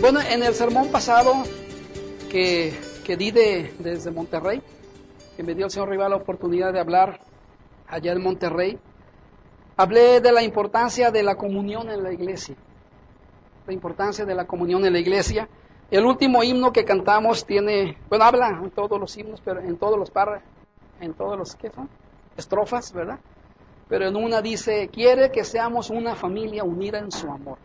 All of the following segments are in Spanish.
Bueno, en el sermón pasado que di desde Monterrey, que me dio el Señor Rival la oportunidad de hablar allá en Monterrey, hablé de la importancia de la comunión en la iglesia. La importancia de la comunión en la iglesia. El último himno que cantamos habla en todos los himnos, pero en todos los ¿qué son? Estrofas, ¿verdad? Pero en una dice, quiere que seamos una familia unida en su amor.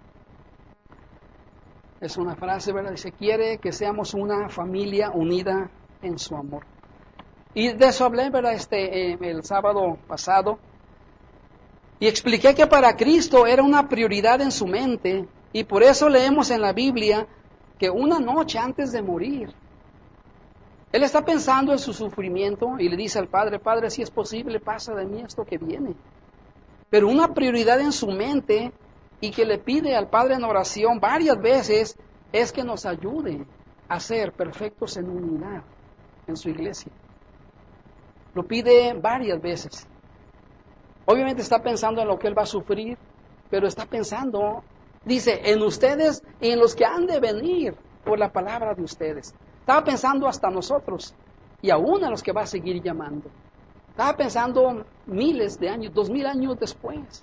Es una frase, ¿verdad? Dice, quiere que seamos una familia unida en su amor. Y de eso hablé, ¿verdad? El sábado pasado. Y expliqué que para Cristo era una prioridad en su mente. Y por eso leemos en la Biblia que una noche antes de morir, Él está pensando en su sufrimiento y le dice al Padre, Padre, si es posible, pasa de mí esto que viene. Pero una prioridad en su mente y que le pide al Padre en oración varias veces es que nos ayude a ser perfectos en unidad en su iglesia. Lo pide varias veces. Obviamente está pensando en lo que Él va a sufrir, pero está pensando, dice, en ustedes y en los que han de venir por la palabra de ustedes. Estaba pensando hasta nosotros y aún a los que va a seguir llamando. Estaba pensando miles de años, 2000 años después,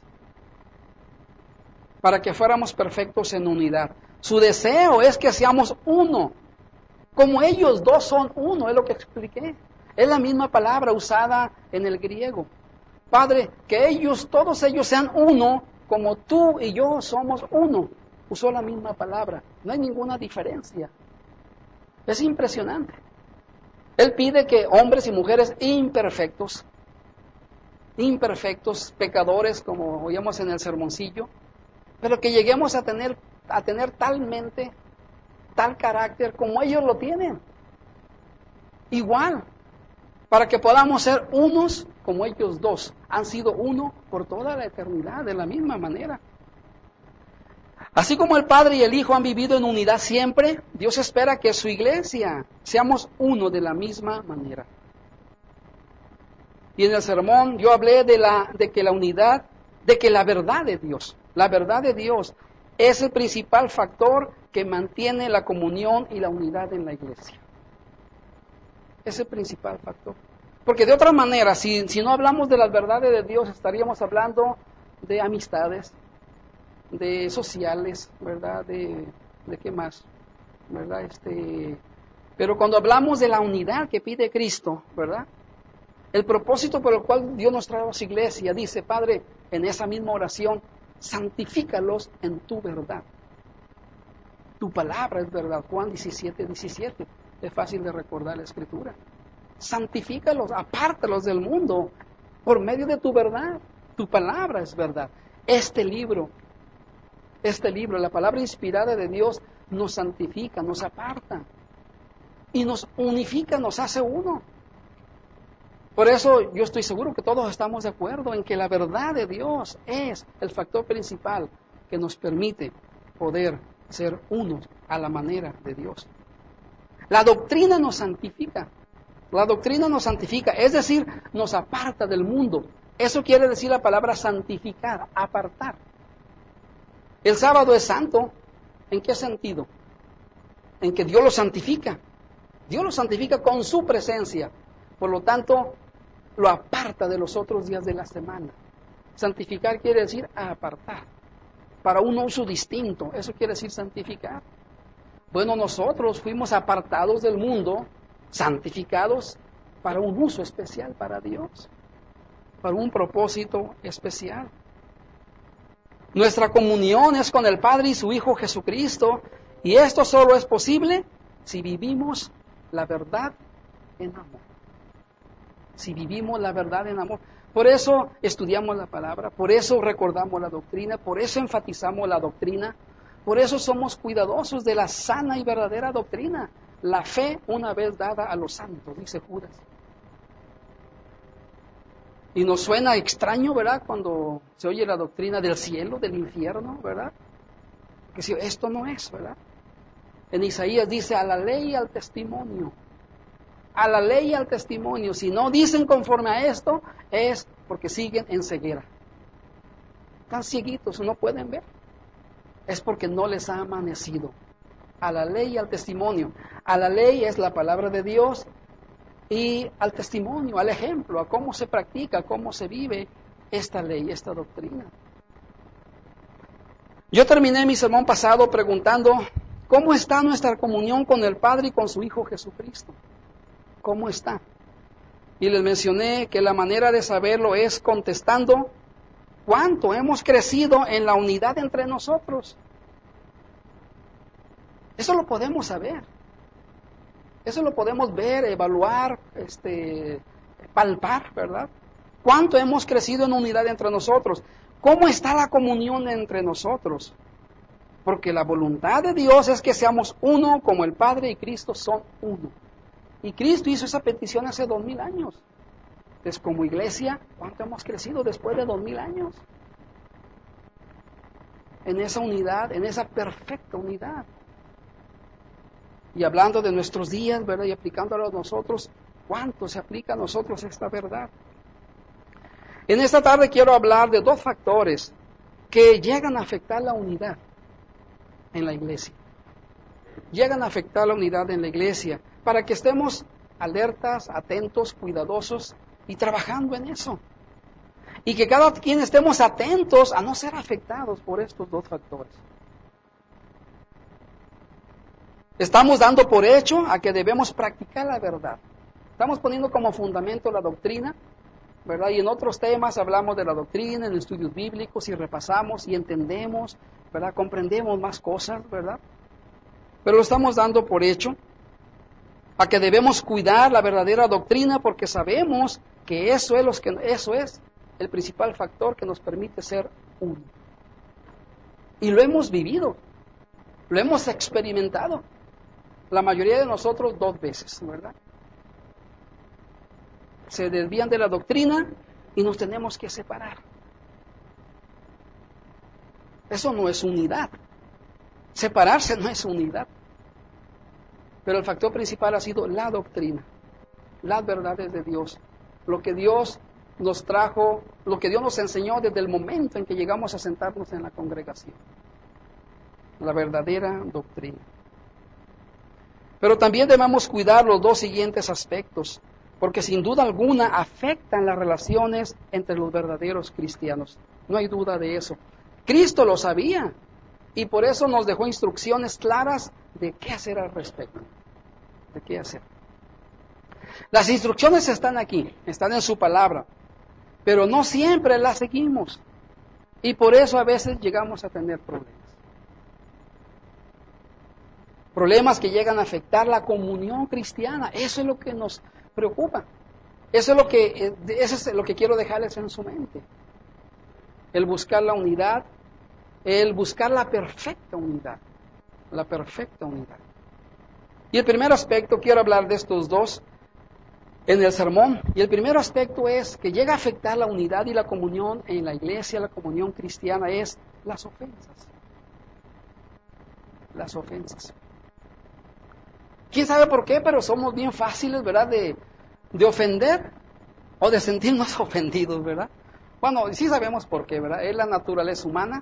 para que fuéramos perfectos en unidad. Su deseo es que seamos uno, como ellos dos son uno, es lo que expliqué. Es la misma palabra usada en el griego. Padre, que todos ellos sean uno, como tú y yo somos uno. Usó la misma palabra, no hay ninguna diferencia. Es impresionante. Él pide que hombres y mujeres imperfectos, pecadores, como oíamos en el sermoncillo, pero que lleguemos a tener tal carácter como ellos lo tienen. Igual, para que podamos ser unos como ellos dos. Han sido uno por toda la eternidad, de la misma manera. Así como el Padre y el Hijo han vivido en unidad siempre, Dios espera que su iglesia seamos uno de la misma manera. Y en el sermón yo hablé de que la verdad de Dios es el principal factor que mantiene la comunión y la unidad en la iglesia. Es el principal factor. Porque de otra manera, si no hablamos de las verdades de Dios, estaríamos hablando de amistades, de sociales, ¿verdad? De qué más, ¿verdad? Pero cuando hablamos de la unidad que pide Cristo, ¿verdad? El propósito por el cual Dios nos trae a su iglesia, dice, Padre, en esa misma oración, santifícalos en tu verdad. Tu palabra es verdad. Juan 17:17. Es fácil de recordar la escritura. Santifícalos, apártalos del mundo por medio de tu verdad. Tu palabra es verdad. Este libro, la palabra inspirada de Dios, nos santifica, nos aparta y nos unifica, nos hace uno. Por eso yo estoy seguro que todos estamos de acuerdo en que la verdad de Dios es el factor principal que nos permite poder ser unos a la manera de Dios. La doctrina nos santifica. Es decir, nos aparta del mundo. Eso quiere decir la palabra santificar, apartar. El sábado es santo. ¿En qué sentido? En que Dios lo santifica. Dios lo santifica con su presencia. Por lo tanto, lo aparta de los otros días de la semana. Santificar quiere decir apartar. Para un uso distinto. Eso quiere decir santificar. Bueno, nosotros fuimos apartados del mundo, santificados para un uso especial para Dios, para un propósito especial. Nuestra comunión es con el Padre y su Hijo Jesucristo, y esto solo es posible si vivimos la verdad en amor. Si vivimos la verdad en amor. Por eso estudiamos la palabra, por eso recordamos la doctrina, por eso enfatizamos la doctrina. Por eso somos cuidadosos de la sana y verdadera doctrina. La fe una vez dada a los santos, dice Judas. Y nos suena extraño, ¿verdad? Cuando se oye la doctrina del cielo, del infierno, ¿verdad? Que si esto no es, ¿verdad? En Isaías dice, a la ley y al testimonio. A la ley y al testimonio. Si no dicen conforme a esto, es porque siguen en ceguera. Están cieguitos, no pueden ver. Es porque no les ha amanecido. A la ley y al testimonio. A la ley es la palabra de Dios y al testimonio, al ejemplo, a cómo se practica, cómo se vive esta ley, esta doctrina. Yo terminé mi sermón pasado preguntando, ¿cómo está nuestra comunión con el Padre y con su Hijo Jesucristo? ¿Cómo está? Y les mencioné que la manera de saberlo es contestando cuánto hemos crecido en la unidad entre nosotros. Eso lo podemos saber. Eso lo podemos ver, evaluar, palpar, ¿verdad? ¿Cuánto hemos crecido en unidad entre nosotros? ¿Cómo está la comunión entre nosotros? Porque la voluntad de Dios es que seamos uno como el Padre y Cristo son uno. Y Cristo hizo esa petición hace 2000 años. Entonces, como iglesia, ¿cuánto hemos crecido después de 2000 años? En esa unidad, en esa perfecta unidad. Y hablando de nuestros días, ¿verdad? Y aplicándolo a nosotros, ¿cuánto se aplica a nosotros esta verdad? En esta tarde quiero hablar de dos factores que llegan a afectar la unidad en la iglesia. Llegan a afectar la unidad en la iglesia para que estemos alertas, atentos, cuidadosos y trabajando en eso. Y que cada quien estemos atentos a no ser afectados por estos dos factores. Estamos dando por hecho a que debemos practicar la verdad. Estamos poniendo como fundamento la doctrina, ¿verdad? Y en otros temas hablamos de la doctrina, en estudios bíblicos y repasamos y entendemos, ¿verdad? Comprendemos más cosas, ¿verdad? Pero lo estamos dando por hecho a que debemos cuidar la verdadera doctrina porque sabemos que eso es el principal factor que nos permite ser uno. Y lo hemos vivido, lo hemos experimentado. La mayoría de nosotros 2 veces, ¿verdad? Se desvían de la doctrina y nos tenemos que separar. Eso no es unidad. Separarse no es unidad. Pero el factor principal ha sido la doctrina, las verdades de Dios, lo que Dios nos trajo, lo que Dios nos enseñó desde el momento en que llegamos a sentarnos en la congregación. La verdadera doctrina. Pero también debemos cuidar los dos siguientes aspectos, porque sin duda alguna afectan las relaciones entre los verdaderos cristianos. No hay duda de eso. Cristo lo sabía y por eso nos dejó instrucciones claras de qué hacer al respecto. De qué hacer. Las instrucciones están aquí, están en su palabra, pero no siempre las seguimos y por eso a veces llegamos a tener problemas. Problemas que llegan a afectar la comunión cristiana. Eso es lo que nos preocupa. Eso es lo que quiero dejarles en su mente. El buscar la unidad, el buscar la perfecta unidad. La perfecta unidad. Y el primer aspecto, quiero hablar de estos dos en el sermón. Y el primer aspecto es que llega a afectar la unidad y la comunión en la iglesia, la comunión cristiana, es las ofensas. Las ofensas. ¿Quién sabe por qué? Pero somos bien fáciles, ¿verdad? De ofender o de sentirnos ofendidos, ¿verdad? Bueno, sí sabemos por qué, ¿verdad? Es la naturaleza humana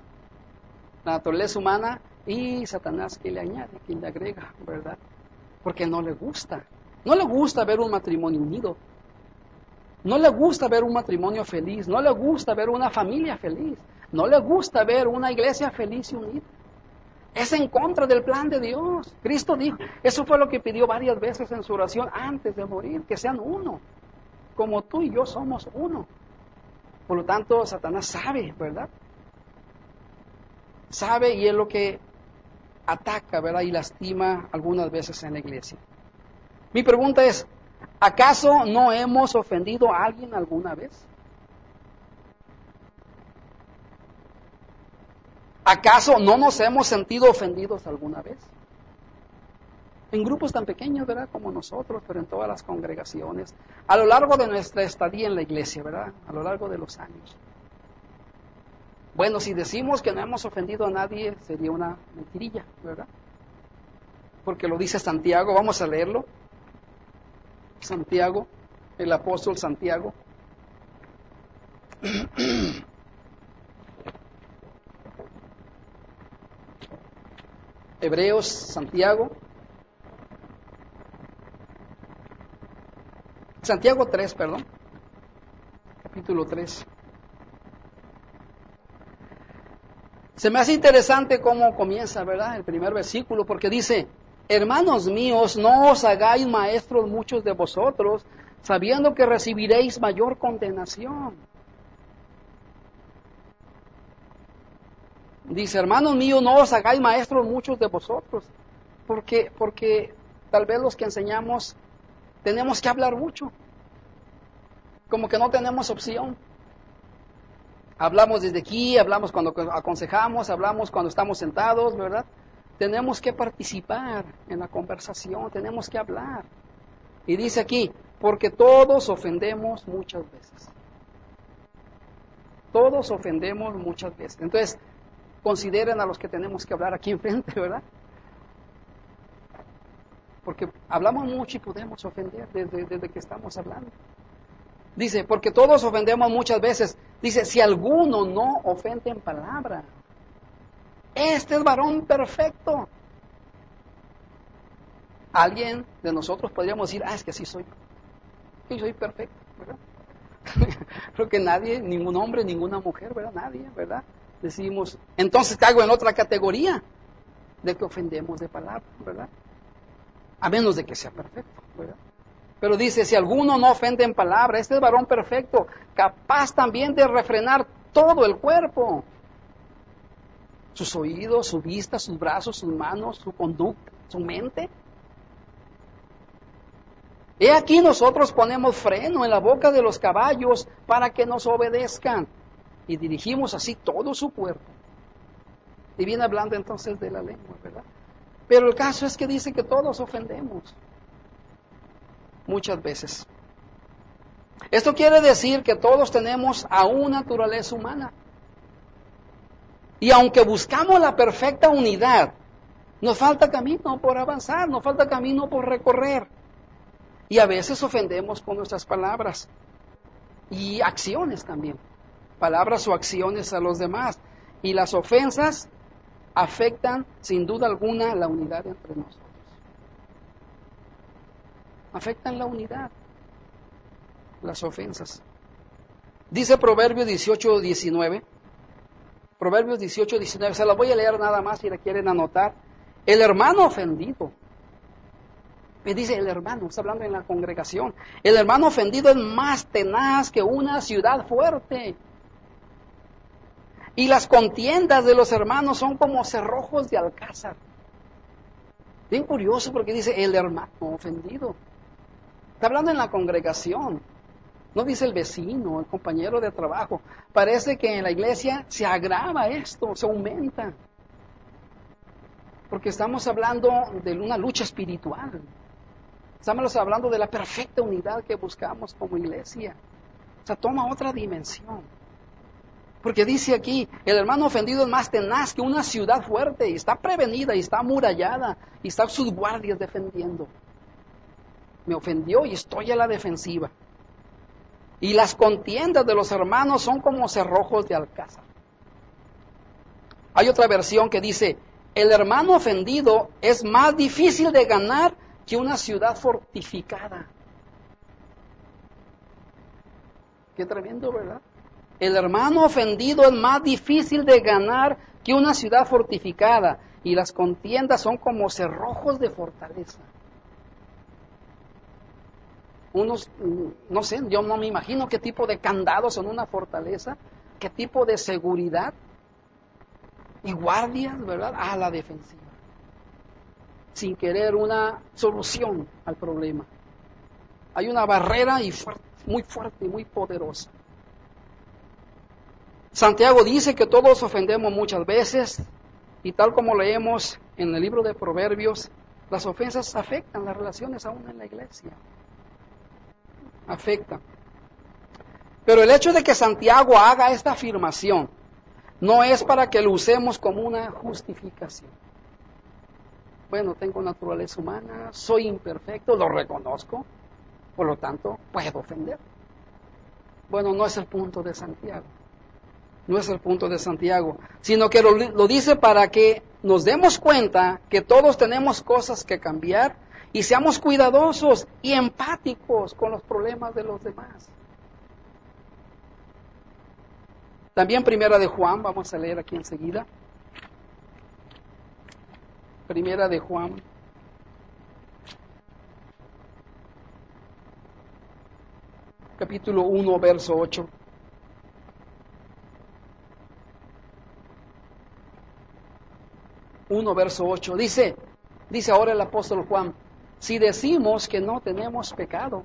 y Satanás que le añade, que le agrega, ¿verdad? Porque no le gusta ver un matrimonio unido, no le gusta ver un matrimonio feliz, no le gusta ver una familia feliz, no le gusta ver una iglesia feliz y unida. Es en contra del plan de Dios. Cristo dijo, eso fue lo que pidió varias veces en su oración antes de morir, que sean uno, como tú y yo somos uno. Por lo tanto, Satanás sabe, ¿verdad? Sabe y es lo que ataca, ¿verdad? Y lastima algunas veces en la iglesia. Mi pregunta es, ¿acaso no hemos ofendido a alguien alguna vez? ¿Acaso no nos hemos sentido ofendidos alguna vez? En grupos tan pequeños, ¿verdad? Como nosotros, pero en todas las congregaciones, a lo largo de nuestra estadía en la iglesia, ¿verdad? A lo largo de los años. Bueno, si decimos que no hemos ofendido a nadie, sería una mentirilla, ¿verdad? Porque lo dice Santiago, vamos a leerlo. Santiago, el apóstol Santiago. Hebreos, Santiago 3, perdón. Capítulo 3. Se me hace interesante cómo comienza, ¿verdad? El primer versículo, porque dice: hermanos míos, no os hagáis maestros muchos de vosotros, sabiendo que recibiréis mayor condenación. Dice: hermanos míos, no os hagáis maestros muchos de vosotros, porque tal vez los que enseñamos tenemos que hablar mucho, como que no tenemos opción. Hablamos desde aquí, hablamos cuando aconsejamos, hablamos cuando estamos sentados, ¿verdad? Tenemos que participar en la conversación, tenemos que hablar. Y dice aquí: porque todos ofendemos muchas veces. Todos ofendemos muchas veces. Entonces, consideren a los que tenemos que hablar aquí enfrente, ¿verdad? Porque hablamos mucho y podemos ofender desde que estamos hablando. Dice: porque todos ofendemos muchas veces. Dice: si alguno no ofende en palabra, este es varón perfecto. Alguien de nosotros podríamos decir: es que sí soy perfecto, ¿verdad? Creo que nadie, ningún hombre, ninguna mujer, ¿verdad? Nadie, ¿verdad? Decimos, entonces caigo en otra categoría de que ofendemos de palabra, ¿verdad? A menos de que sea perfecto, ¿verdad? Pero dice: si alguno no ofende en palabra, este es varón perfecto, capaz también de refrenar todo el cuerpo. Sus oídos, su vista, sus brazos, sus manos, su conducta, su mente. He aquí nosotros ponemos freno en la boca de los caballos para que nos obedezcan. Y dirigimos así todo su cuerpo. Y viene hablando entonces de la lengua, ¿verdad? Pero el caso es que dice que todos ofendemos. Muchas veces. Esto quiere decir que todos tenemos aún naturaleza humana. Y aunque buscamos la perfecta unidad, nos falta camino por avanzar, nos falta camino por recorrer. Y a veces ofendemos con nuestras palabras y acciones también. Palabras o acciones a los demás. Y las ofensas afectan sin duda alguna la unidad entre nosotros. Afectan la unidad, las ofensas. Dice Proverbios 18:19. Proverbios 18:19. Se la voy a leer nada más si la quieren anotar. El hermano ofendido. Me dice el hermano, está hablando en la congregación. El hermano ofendido es más tenaz que una ciudad fuerte. Y las contiendas de los hermanos son como cerrojos de alcázar. Bien curioso porque dice el hermano ofendido. Está hablando en la congregación. No dice el vecino, el compañero de trabajo. Parece que en la iglesia se agrava esto, se aumenta. Porque estamos hablando de una lucha espiritual. Estamos hablando de la perfecta unidad que buscamos como iglesia. O sea, toma otra dimensión. Porque dice aquí, el hermano ofendido es más tenaz que una ciudad fuerte, y está prevenida, y está amurallada, y está sus guardias defendiendo. Me ofendió y estoy a la defensiva. Y las contiendas de los hermanos son como cerrojos de alcázar. Hay otra versión que dice, el hermano ofendido es más difícil de ganar que una ciudad fortificada. Qué tremendo, ¿verdad? El hermano ofendido es más difícil de ganar que una ciudad fortificada, y las contiendas son como cerrojos de fortaleza. Unos, no sé, yo no me imagino qué tipo de candados en una fortaleza, qué tipo de seguridad y guardias, ¿verdad? A la defensiva, sin querer una solución al problema. Hay una barrera muy fuerte y muy poderosa. Santiago dice que todos ofendemos muchas veces, y tal como leemos en el libro de Proverbios, las ofensas afectan las relaciones aún en la iglesia. Afectan. Pero el hecho de que Santiago haga esta afirmación no es para que lo usemos como una justificación. Bueno, tengo naturaleza humana, soy imperfecto, lo reconozco, por lo tanto, puedo ofender. Bueno, no es el punto de Santiago. No es el punto de Santiago, sino que lo dice para que nos demos cuenta que todos tenemos cosas que cambiar y seamos cuidadosos y empáticos con los problemas de los demás. También Primera de Juan, vamos a leer aquí enseguida. Primera de Juan. Capítulo 1, verso 8. Verso 8, dice ahora el apóstol Juan, si decimos que no tenemos pecado,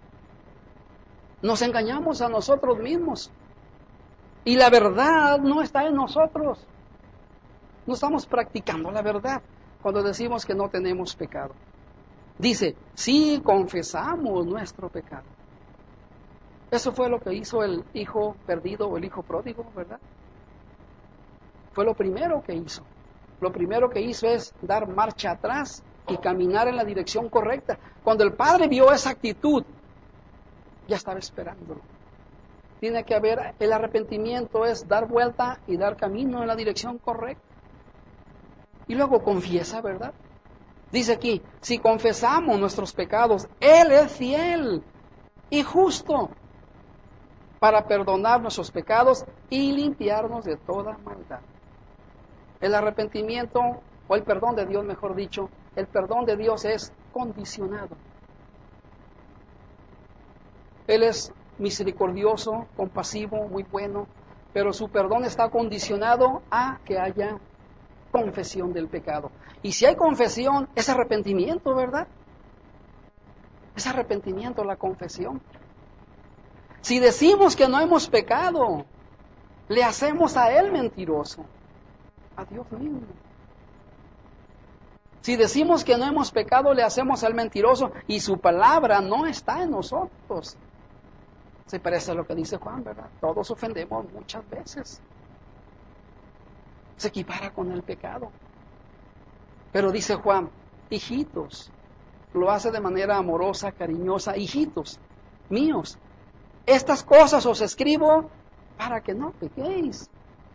nos engañamos a nosotros mismos y la verdad no está en nosotros. No estamos practicando la verdad cuando decimos que no tenemos pecado. Dice, si confesamos nuestro pecado. Eso fue lo que hizo el hijo perdido o el hijo pródigo, ¿verdad? Fue lo primero que hizo. Lo primero que hizo es dar marcha atrás y caminar en la dirección correcta. Cuando el padre vio esa actitud, ya estaba esperándolo. Tiene que haber, el arrepentimiento es dar vuelta y dar camino en la dirección correcta. Y luego confiesa, ¿verdad? Dice aquí, si confesamos nuestros pecados, Él es fiel y justo para perdonar nuestros pecados y limpiarnos de toda maldad. El arrepentimiento, o el perdón de Dios, mejor dicho, el perdón de Dios es condicionado. Él es misericordioso, compasivo, muy bueno, pero su perdón está condicionado a que haya confesión del pecado. Y si hay confesión, es arrepentimiento, ¿verdad? Es arrepentimiento la confesión. Si decimos que no hemos pecado, le hacemos a Él mentiroso, a Dios mismo. Si decimos que no hemos pecado, le hacemos al mentiroso y su palabra no está en nosotros. Se parece a lo que dice Juan, ¿verdad? Todos ofendemos muchas veces. Se equipara con el pecado. Pero dice Juan, hijitos, lo hace de manera amorosa, cariñosa, hijitos míos, estas cosas os escribo para que no pequéis.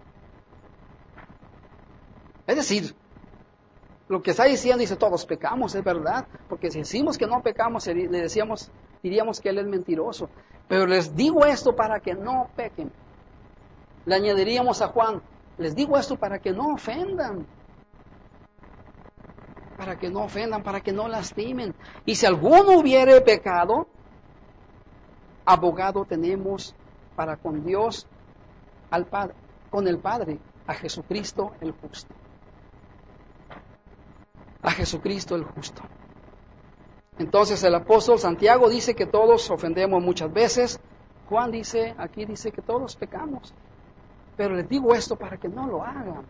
Es decir, lo que está diciendo, dice, todos pecamos, es verdad, porque si decimos que no pecamos, diríamos que Él es mentiroso. Pero les digo esto para que no pequen. Le añadiríamos a Juan, les digo esto para que no ofendan. Para que no ofendan, para que no lastimen. Y si alguno hubiere pecado, abogado tenemos para con Dios, al Padre, con el Padre, a Jesucristo el justo. A Jesucristo el justo. Entonces el apóstol Santiago dice que todos ofendemos muchas veces. Juan aquí dice que todos pecamos. Pero les digo esto para que no lo hagan.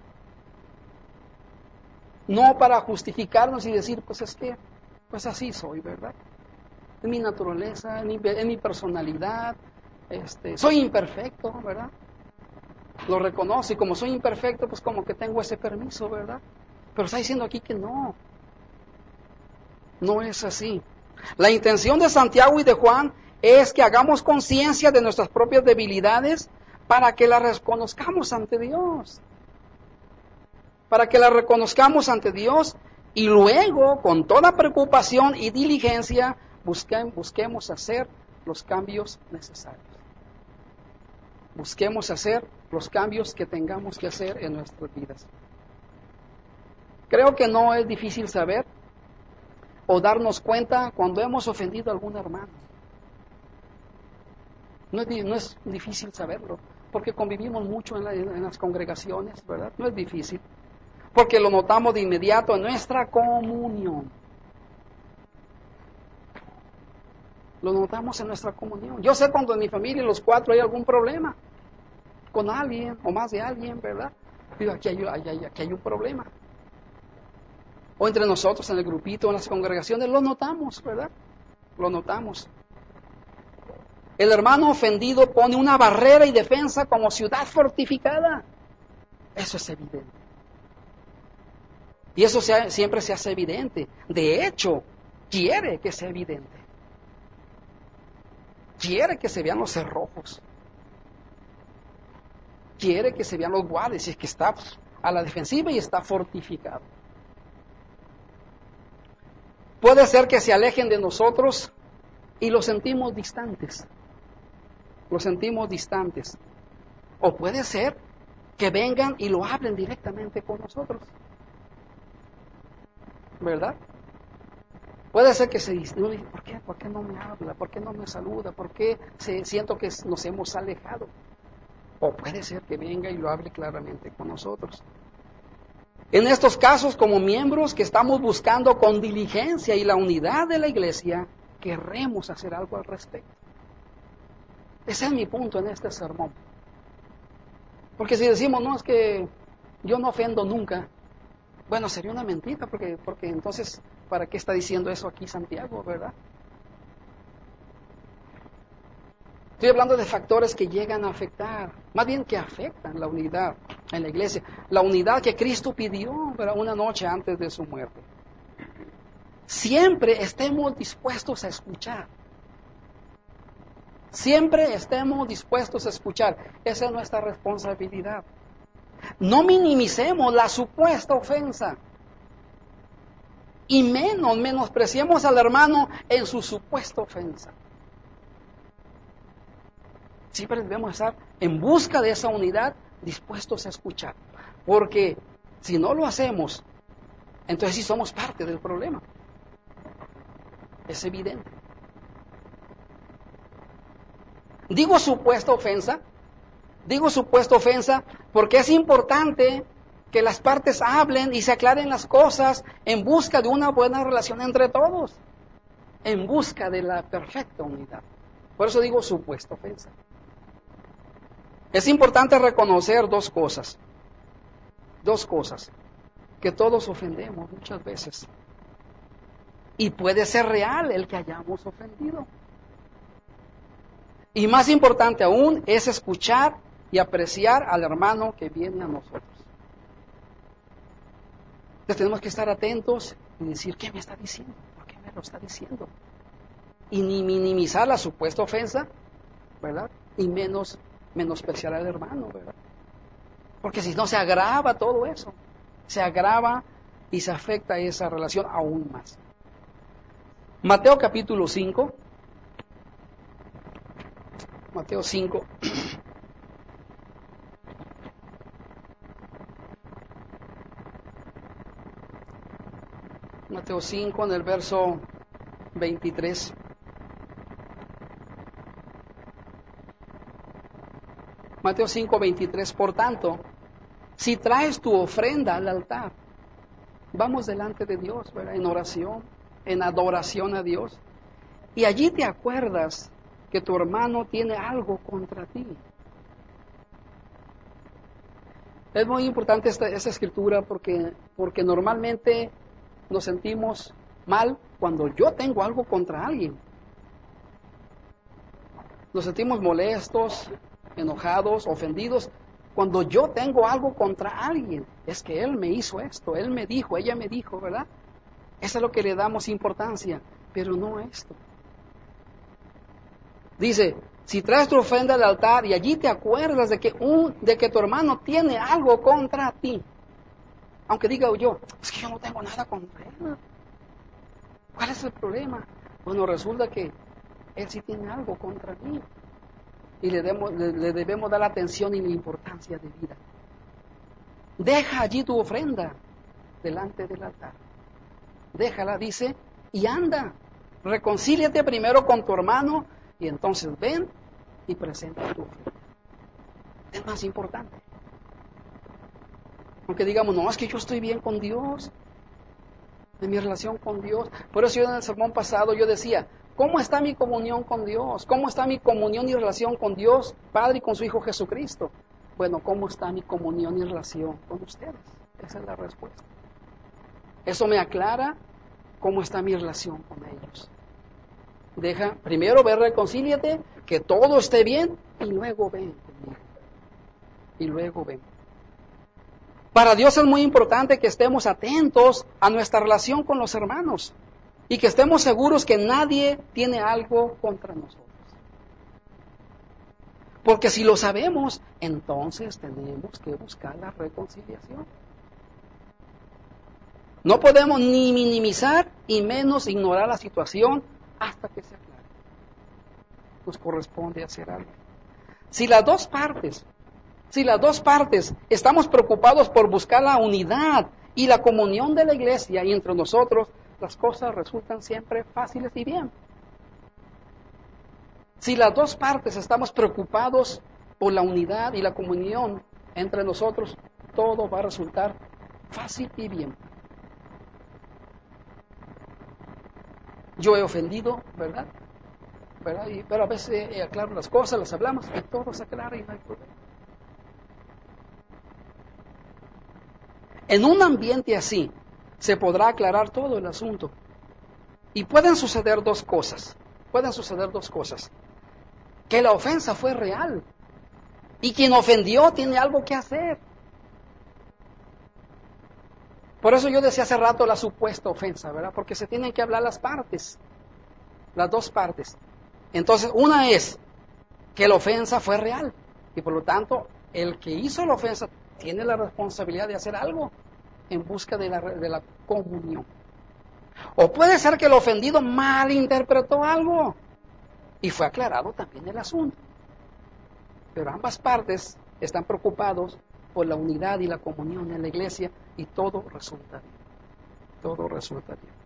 No para justificarnos y decir, pues es que, pues así soy, ¿verdad? En mi naturaleza, en mi personalidad, soy imperfecto, ¿verdad? Lo reconozco y como soy imperfecto, pues como que tengo ese permiso, ¿verdad? Pero está diciendo aquí que no. No es así. La intención de Santiago y de Juan es que hagamos conciencia de nuestras propias debilidades para que las reconozcamos ante Dios. Para que las reconozcamos ante Dios y luego, con toda preocupación y diligencia, busquemos hacer los cambios necesarios. Busquemos hacer los cambios que tengamos que hacer en nuestras vidas. Creo que no es difícil saber o darnos cuenta cuando hemos ofendido a algún hermano. No es difícil saberlo, porque convivimos mucho en las congregaciones, ¿verdad? No es difícil, porque lo notamos de inmediato en nuestra comunión. Lo notamos en nuestra comunión. Yo sé cuando en mi familia, los cuatro, hay algún problema con alguien o más de alguien, ¿verdad? Digo, aquí hay un problema. O entre nosotros, en el grupito, en las congregaciones, lo notamos, ¿verdad? Lo notamos. El hermano ofendido pone una barrera y defensa como ciudad fortificada. Eso es evidente. Y eso siempre se hace evidente. De hecho, quiere que sea evidente. Quiere que se vean los cerrojos. quiere que se vean los guardias, es que está a la defensiva y está fortificado. Puede ser que se alejen de nosotros y los sentimos distantes. Los sentimos distantes. O puede ser que vengan y lo hablen directamente con nosotros. ¿Verdad? Puede ser que se dice, ¿por qué no me habla? ¿Por qué no me saluda? ¿Por qué siento que nos hemos alejado? O puede ser que venga y lo hable claramente con nosotros. En estos casos, como miembros que estamos buscando con diligencia y la unidad de la iglesia, querremos hacer algo al respecto. Ese es mi punto en este sermón. Porque si decimos, no, es que yo no ofendo nunca, bueno, sería una mentira, porque entonces, ¿para qué está diciendo eso aquí Santiago, verdad? Estoy hablando de factores que llegan a afectar, más bien que afectan la unidad en la iglesia. La unidad que Cristo pidió, ¿verdad?, una noche antes de su muerte. Siempre estemos dispuestos a escuchar. Siempre estemos dispuestos a escuchar. Esa es nuestra responsabilidad. No minimicemos la supuesta ofensa. Y menospreciemos al hermano en su supuesta ofensa. Siempre debemos estar en busca de esa unidad, dispuestos a escuchar. Porque si no lo hacemos, entonces sí somos parte del problema. Es evidente. Digo supuesta ofensa porque es importante que las partes hablen y se aclaren las cosas en busca de una buena relación entre todos, en busca de la perfecta unidad. Por eso digo supuesta ofensa. Es importante reconocer dos cosas, que todos ofendemos muchas veces. Y puede ser real el que hayamos ofendido. Y más importante aún es escuchar y apreciar al hermano que viene a nosotros. Entonces tenemos que estar atentos y decir, ¿qué me está diciendo? ¿Por qué me lo está diciendo? Y ni minimizar la supuesta ofensa, ¿verdad? Y menospreciar al hermano, ¿verdad? Porque si no se agrava todo eso, se agrava y se afecta esa relación aún más. Mateo capítulo 5. Mateo 5. Mateo 5 en el verso 23. Mateo 5, 23. Por tanto, si traes tu ofrenda al altar, vamos delante de Dios, ¿verdad?, en oración, en adoración a Dios, y allí te acuerdas que tu hermano tiene algo contra ti. Es muy importante esta escritura porque normalmente nos sentimos mal cuando yo tengo algo contra alguien. Nos sentimos molestos, enojados, ofendidos, cuando yo tengo algo contra alguien. Es que él me hizo esto, él me dijo, ella me dijo, ¿verdad? Eso es lo que le damos importancia, pero no esto. Dice, si traes tu ofrenda al altar y allí te acuerdas de que tu hermano tiene algo contra ti, aunque diga yo, es que yo no tengo nada contra él. ¿Cuál es el problema? Bueno, resulta que él sí tiene algo contra mí. Y le debemos dar la atención y la importancia de vida. Deja allí tu ofrenda delante del altar. Déjala, dice, y anda. Reconcíliate primero con tu hermano y entonces ven y presenta tu ofrenda. Es más importante. Aunque digamos, no, es que yo estoy bien con Dios, en mi relación con Dios. Por eso yo en el sermón pasado yo decía, ¿cómo está mi comunión con Dios? ¿Cómo está mi comunión y relación con Dios, Padre, y con su Hijo Jesucristo? Bueno, ¿cómo está mi comunión y relación con ustedes? Esa es la respuesta. Eso me aclara cómo está mi relación con ellos. Primero reconcíliate, que todo esté bien, y luego ven conmigo. Y luego ven. Para Dios es muy importante que estemos atentos a nuestra relación con los hermanos y que estemos seguros que nadie tiene algo contra nosotros. Porque si lo sabemos, entonces tenemos que buscar la reconciliación. No podemos ni minimizar y menos ignorar la situación hasta que se aclare. Nos corresponde hacer algo. Si las dos partes estamos preocupados por buscar la unidad y la comunión de la iglesia y entre nosotros, las cosas resultan siempre fáciles y bien. Si las dos partes estamos preocupados por la unidad y la comunión entre nosotros, todo va a resultar fácil y bien. Yo he ofendido, ¿verdad? Pero a veces aclaro las cosas, las hablamos y todo se aclara y no hay problema. En un ambiente así se podrá aclarar todo el asunto. Y pueden suceder dos cosas. Que la ofensa fue real. Y quien ofendió tiene algo que hacer. Por eso yo decía hace rato la supuesta ofensa, ¿verdad? Porque se tienen que hablar las partes. Las dos partes. Entonces, una es que la ofensa fue real. Y por lo tanto, el que hizo la ofensa tiene la responsabilidad de hacer algo en busca de la comunión. O puede ser que el ofendido malinterpretó algo y fue aclarado también el asunto. Pero ambas partes están preocupados por la unidad y la comunión en la iglesia y todo resulta bien. Todo resulta bien.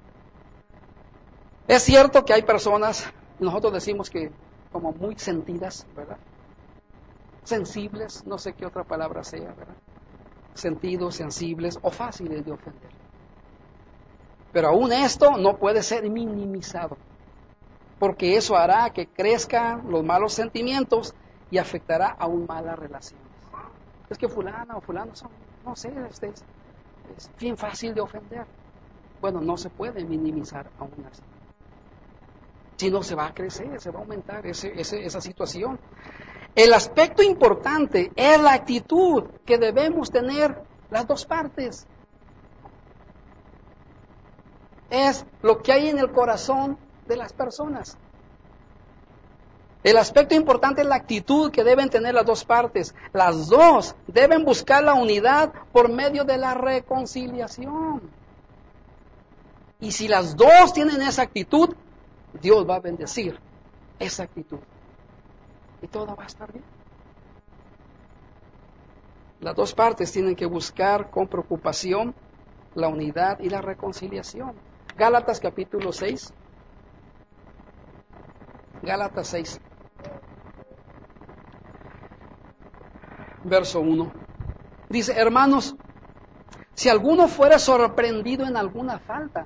Es cierto que hay personas, nosotros decimos que como muy sentidas, ¿verdad? Sensibles, no sé qué otra palabra sea, ¿verdad? Sentidos, sensibles o fáciles de ofender. Pero aún esto no puede ser minimizado, porque eso hará que crezcan los malos sentimientos y afectará aún más las relaciones. Es que fulana o fulano son, no sé, es bien fácil de ofender. Bueno, no se puede minimizar aún así. Si no, se va a crecer, se va a aumentar esa situación. El aspecto importante es la actitud que debemos tener las dos partes. Es lo que hay en el corazón de las personas. El aspecto importante es la actitud que deben tener las dos partes. Las dos deben buscar la unidad por medio de la reconciliación. Y si las dos tienen esa actitud, Dios va a bendecir esa actitud. Y todo va a estar bien. Las dos partes tienen que buscar con preocupación la unidad y la reconciliación. Gálatas capítulo 6. Gálatas 6. Verso 1. Dice, hermanos, si alguno fuera sorprendido en alguna falta,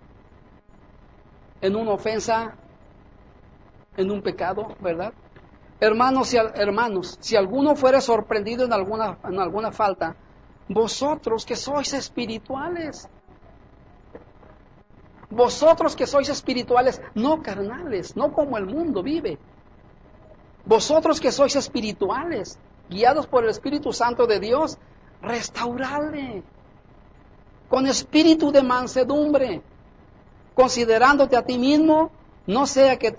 en una ofensa, en un pecado, ¿verdad? Hermanos, si alguno fuera sorprendido en alguna falta, vosotros que sois espirituales, no carnales, no como el mundo vive, vosotros que sois espirituales, guiados por el Espíritu Santo de Dios, restauradle con espíritu de mansedumbre, considerándote a ti mismo, no sea que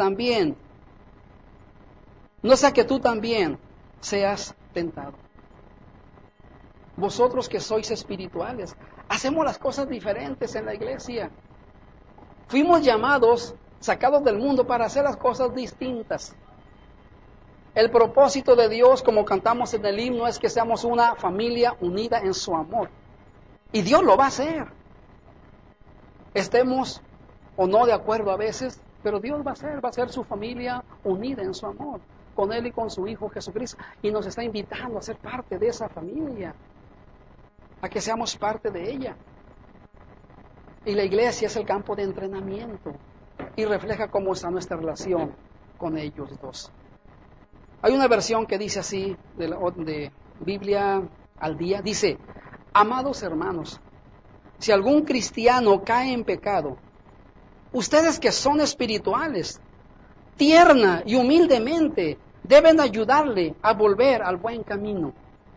tú también seas tentado. Vosotros que sois espirituales, hacemos las cosas diferentes en la iglesia. Fuimos llamados, sacados del mundo para hacer las cosas distintas. El propósito de Dios, como cantamos en el himno, es que seamos una familia unida en su amor. Y Dios lo va a hacer. Estemos o no de acuerdo a veces, pero Dios va a ser su familia unida en su amor, con Él y con su Hijo Jesucristo. Y nos está invitando a ser parte de esa familia, a que seamos parte de ella. Y la iglesia es el campo de entrenamiento y refleja cómo está nuestra relación con ellos dos. Hay una versión que dice así, de Biblia al día, dice, amados hermanos, si algún cristiano cae en pecado, ustedes que son espirituales, tierna y humildemente, deben ayudarle a volver al buen camino.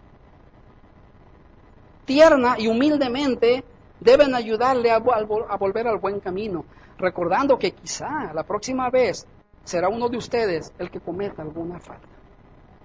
Tierna y humildemente deben ayudarle a volver al buen camino, recordando que quizá la próxima vez será uno de ustedes el que cometa alguna falta.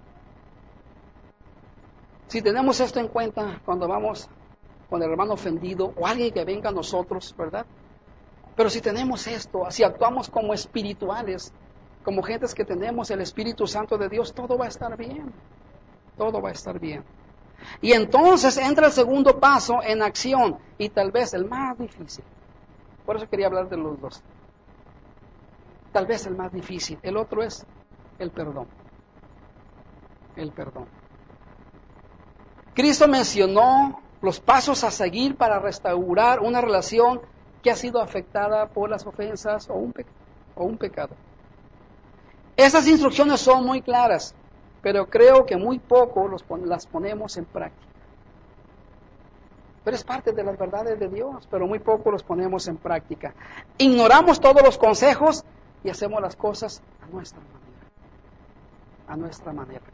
Si tenemos esto en cuenta cuando vamos con el hermano ofendido o alguien que venga a nosotros, ¿verdad? Pero si tenemos esto, si actuamos como espirituales, como gentes que tenemos el Espíritu Santo de Dios, todo va a estar bien. Todo va a estar bien. Y entonces entra el segundo paso en acción y tal vez el más difícil. Por eso quería hablar de los dos. Tal vez el más difícil. El otro es el perdón. El perdón. Cristo mencionó los pasos a seguir para restaurar una relación que ha sido afectada por las ofensas o un pecado. Esas instrucciones son muy claras, pero creo que muy poco las ponemos en práctica. Pero es parte de las verdades de Dios, pero muy poco los ponemos en práctica. Ignoramos todos los consejos y hacemos las cosas a nuestra manera. A nuestra manera.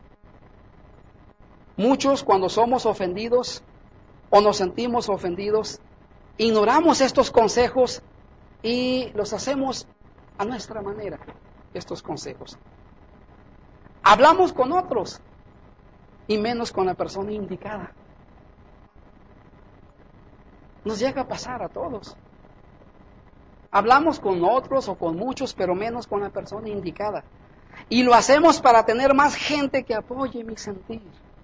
Muchos, cuando somos ofendidos o nos sentimos ofendidos, ignoramos estos consejos y los hacemos a nuestra manera, estos consejos. Hablamos con otros y menos con la persona indicada. Nos llega a pasar a todos. Hablamos con otros o con muchos, pero menos con la persona indicada. Y lo hacemos para tener más gente que apoye mi sentir.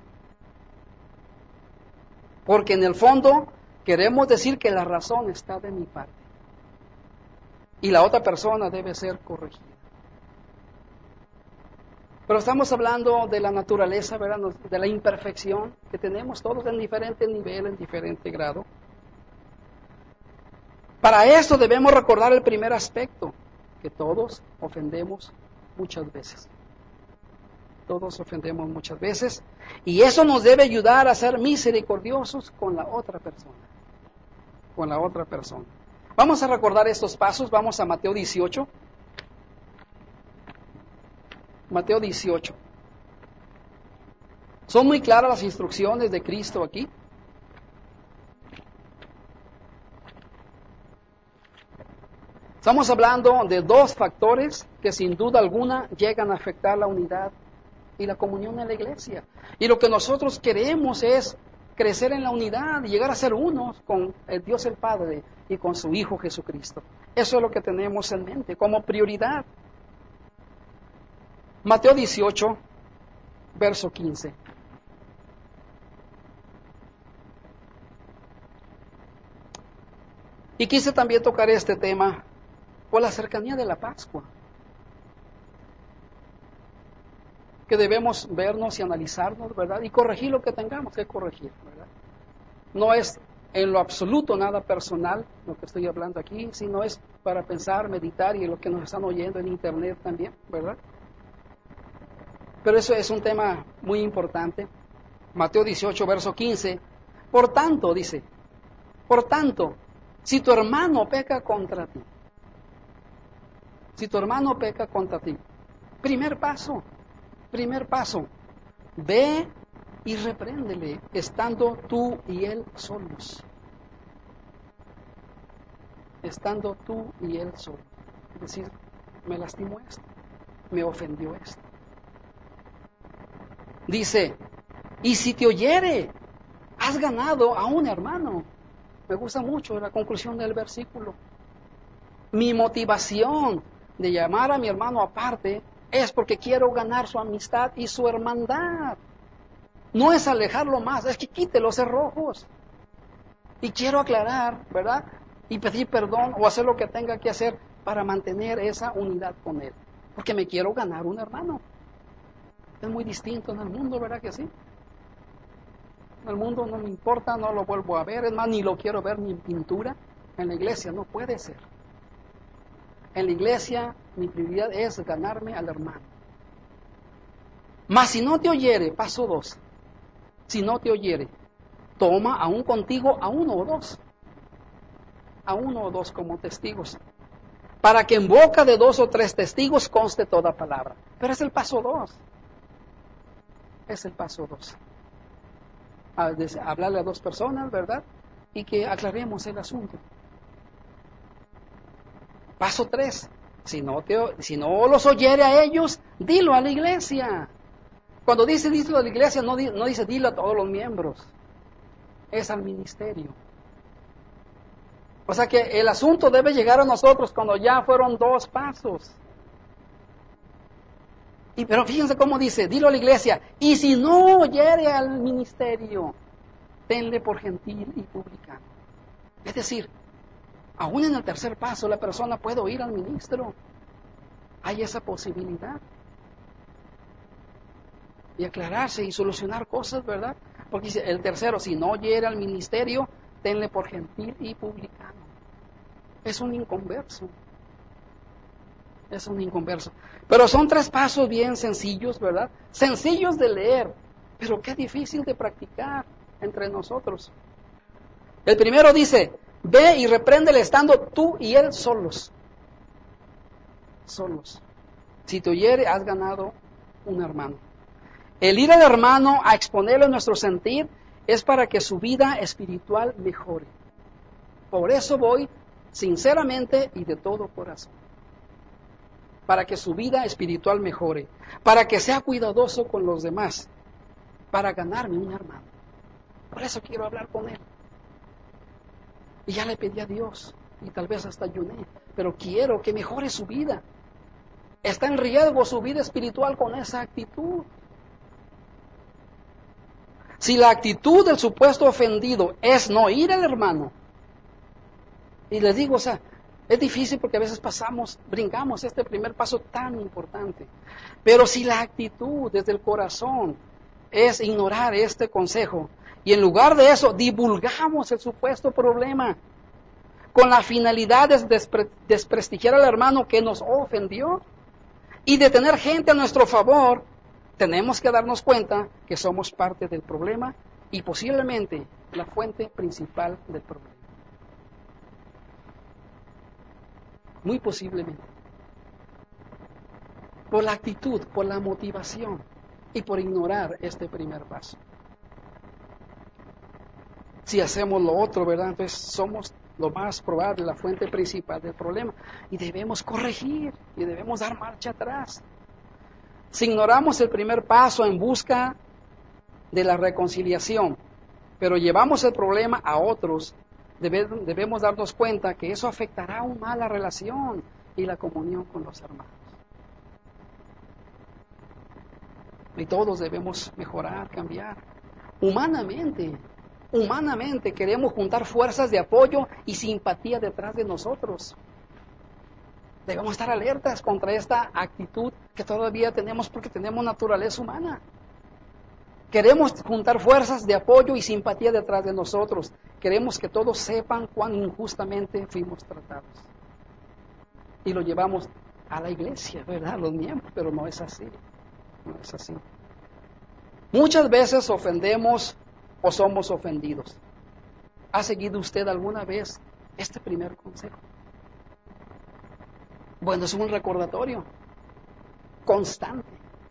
Porque en el fondo queremos decir que la razón está de mi parte. Y la otra persona debe ser corregida. Pero estamos hablando de la naturaleza, ¿verdad? De la imperfección que tenemos todos en diferente nivel, en diferente grado. Para esto debemos recordar el primer aspecto, que todos ofendemos muchas veces. Todos ofendemos muchas veces y eso nos debe ayudar a ser misericordiosos con la otra persona. Con la otra persona. Vamos a recordar estos pasos, vamos a Mateo 18. Mateo 18. ¿Son muy claras las instrucciones de Cristo aquí? Estamos hablando de dos factores que sin duda alguna llegan a afectar la unidad y la comunión en la iglesia. Y lo que nosotros queremos es crecer en la unidad y llegar a ser unos con el Dios el Padre y con su Hijo Jesucristo. Eso es lo que tenemos en mente como prioridad. Mateo 18, verso 15. Y quise también tocar este tema por la cercanía de la Pascua, que debemos vernos y analizarnos, ¿verdad? Y corregir lo que tengamos que corregir, ¿verdad? No es en lo absoluto nada personal lo que estoy hablando aquí, sino es para pensar, meditar y lo que nos están oyendo en internet también, ¿verdad? Pero eso es un tema muy importante. Mateo 18, verso 15. Por tanto, dice, por tanto, si tu hermano peca contra ti, primer paso, ve y repréndele, estando tú y él solos. Estando tú y él solos. Es decir, me lastimó esto, me ofendió esto. Dice, y si te oyere, has ganado a un hermano. Me gusta mucho la conclusión del versículo. Mi motivación de llamar a mi hermano aparte es porque quiero ganar su amistad y su hermandad. No es alejarlo más, es que quite los cerrojos. Y quiero aclarar, ¿verdad? Y pedir perdón o hacer lo que tenga que hacer para mantener esa unidad con él. Porque me quiero ganar un hermano. Es muy distinto en el mundo, ¿verdad que sí? En el mundo no me importa, no lo vuelvo a ver, es más, ni lo quiero ver ni en pintura. En la iglesia no puede ser. En la iglesia mi prioridad es ganarme al hermano. Mas si no te oyere, paso 2. Si no te oyere, toma aún contigo a uno o dos. A uno o dos como testigos. Para que en boca de 2 o 3 testigos conste toda palabra. Pero es el paso 2. Es el paso 2. Hablarle a 2 personas, ¿verdad? Y que aclaremos el asunto. Paso 3. Si no los oyere a ellos, dilo a la iglesia. Cuando dice díselo a la iglesia, no dice dilo a todos los miembros, es al ministerio. O sea que el asunto debe llegar a nosotros cuando ya fueron 2 pasos. Pero fíjense cómo dice, dilo a la iglesia, y si no oyere al ministerio, tenle por gentil y publicano. Es decir, aún en el 3er paso la persona puede oír al ministro. Hay esa posibilidad. Y aclararse y solucionar cosas, ¿verdad? Porque dice el 3º, si no oyere al ministerio, tenle por gentil y publicano. Es un inconverso. Es un inconverso. Pero son 3 pasos bien sencillos, ¿verdad? Sencillos de leer, pero qué difícil de practicar entre nosotros. El primero dice, ve y repréndele estando tú y él solos. Solos. Si te oyere, has ganado un hermano. El ir al hermano a exponerle nuestro sentir es para que su vida espiritual mejore. Por eso voy sinceramente y de todo corazón. Para que su vida espiritual mejore. Para que sea cuidadoso con los demás. Para ganarme un hermano. Por eso quiero hablar con él. Y ya le pedí a Dios. Y tal vez hasta ayuné. Pero quiero que mejore su vida. Está en riesgo su vida espiritual con esa actitud. Si la actitud del supuesto ofendido es no ir al hermano, y les digo, o sea, es difícil porque a veces brincamos este primer paso tan importante, pero si la actitud desde el corazón es ignorar este consejo, y en lugar de eso divulgamos el supuesto problema, con la finalidad de desprestigiar al hermano que nos ofendió, y de tener gente a nuestro favor, tenemos que darnos cuenta que somos parte del problema y posiblemente la fuente principal del problema. Muy posiblemente. Por la actitud, por la motivación y por ignorar este primer paso. Si hacemos lo otro, ¿verdad? Entonces somos lo más probable, la fuente principal del problema. Y debemos corregir y debemos dar marcha atrás. Si ignoramos el primer paso en busca de la reconciliación, pero llevamos el problema a otros, debemos darnos cuenta que eso afectará aún más la relación y la comunión con los hermanos. Y todos debemos mejorar, cambiar. Humanamente queremos juntar fuerzas de apoyo y simpatía detrás de nosotros. Debemos estar alertas contra esta actitud que todavía tenemos porque tenemos naturaleza humana. Queremos juntar fuerzas de apoyo y simpatía detrás de nosotros. Queremos que todos sepan cuán injustamente fuimos tratados. Y lo llevamos a la iglesia, ¿verdad? Los miembros, pero no es así. No es así. Muchas veces ofendemos o somos ofendidos. ¿Ha seguido usted alguna vez este primer consejo? Bueno, es un recordatorio constante,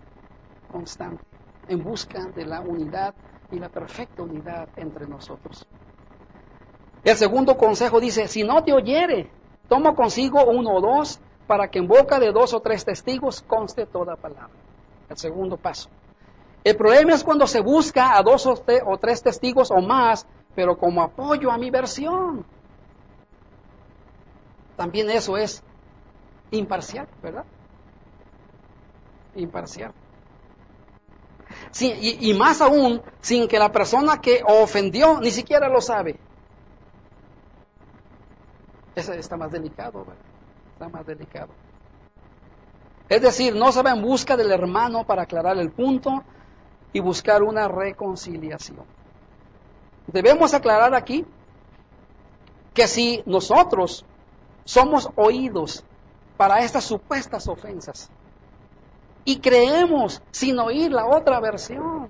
en busca de la unidad y la perfecta unidad entre nosotros. El segundo consejo dice, si no te oyere, toma consigo 1 o 2, para que en boca de 2 o 3 testigos conste toda palabra. El segundo paso. El problema es cuando se busca a 2 o 3 testigos o más, pero como apoyo a mi versión. También eso es imparcial, ¿verdad? Imparcial. Sí, y más aún, sin que la persona que ofendió ni siquiera lo sabe. Eso está más delicado, ¿verdad? Está más delicado. Es decir, no se va en busca del hermano para aclarar el punto y buscar una reconciliación. Debemos aclarar aquí que si nosotros somos oídos para estas supuestas ofensas y creemos sin oír la otra versión,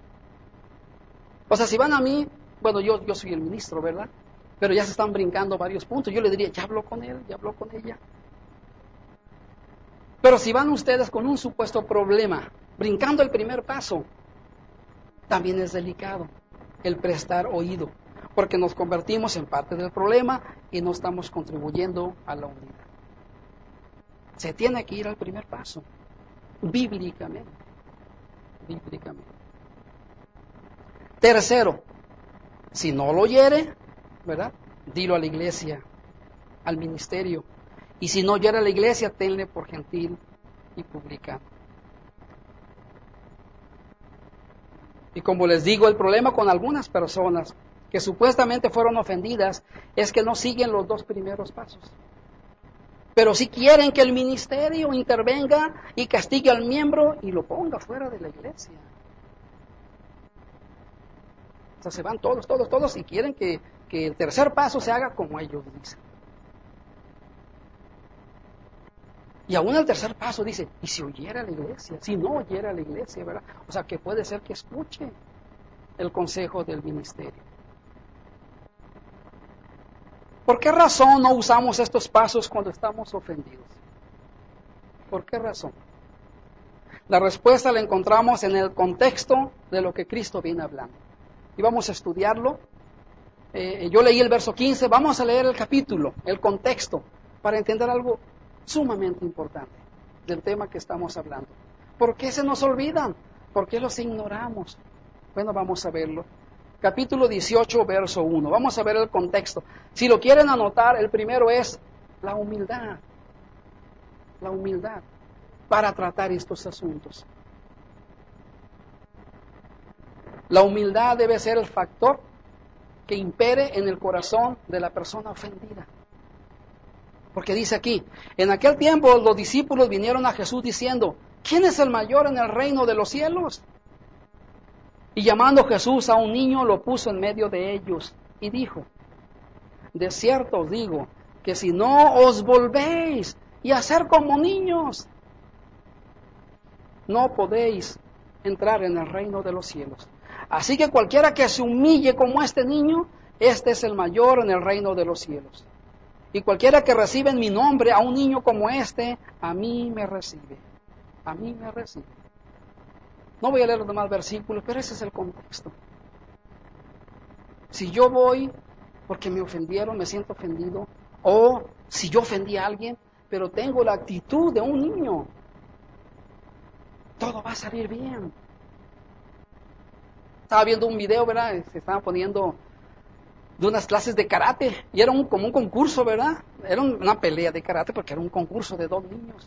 o sea, si van a mí, bueno, yo soy el ministro, ¿verdad? Pero ya se están brincando varios puntos. Yo le diría, ya habló con él, ya habló con ella. Pero si van ustedes con un supuesto problema, brincando el primer paso, también es delicado el prestar oído, porque nos convertimos en parte del problema y no estamos contribuyendo a la unidad. Se tiene que ir al primer paso, bíblicamente. bíblicamente. Tercero, si no lo oyere, ¿verdad? Dilo a la iglesia, al ministerio. Y si no oyere a la iglesia, tenle por gentil y publicano. Y como les digo, el problema con algunas personas que supuestamente fueron ofendidas es que no siguen los dos primeros pasos. Pero sí quieren que el ministerio intervenga y castigue al miembro y lo ponga fuera de la iglesia. O sea, se van todos y quieren que el tercer paso se haga como ellos dicen. Y aún el tercer paso dice, ¿y si oyera la iglesia? Si no oyera la iglesia, ¿verdad? O sea, que puede ser que escuche el consejo del ministerio. ¿Por qué razón no usamos estos pasos cuando estamos ofendidos? ¿Por qué razón? La respuesta la encontramos en el contexto de lo que Cristo viene hablando. Y vamos a estudiarlo. Yo leí el verso 15, vamos a leer el capítulo, el contexto, para entender algo sumamente importante del tema que estamos hablando. ¿Por qué se nos olvidan? ¿Por qué los ignoramos? Bueno, vamos a verlo. Capítulo 18, verso 1. Vamos a ver el contexto. Si lo quieren anotar, el primero es la humildad. La humildad para tratar estos asuntos. La humildad debe ser el factor que impere en el corazón de la persona ofendida. Porque dice aquí, en aquel tiempo los discípulos vinieron a Jesús diciendo, ¿quién es el mayor en el reino de los cielos? Y llamando Jesús a un niño, lo puso en medio de ellos y dijo, de cierto os digo, que si no os volvéis y hacer como niños, no podéis entrar en el reino de los cielos. Así que cualquiera que se humille como este niño, este es el mayor en el reino de los cielos. Y cualquiera que recibe en mi nombre a un niño como este, a mí me recibe. A mí me recibe. No voy a leer los demás versículos, pero ese es el contexto. Si yo voy porque me ofendieron, me siento ofendido, o si yo ofendí a alguien, pero tengo la actitud de un niño, todo va a salir bien. Estaba viendo un video, ¿verdad? Se estaban poniendo de unas clases de karate, y era como un concurso, ¿verdad? Era una pelea de karate porque era un concurso de 2 niños.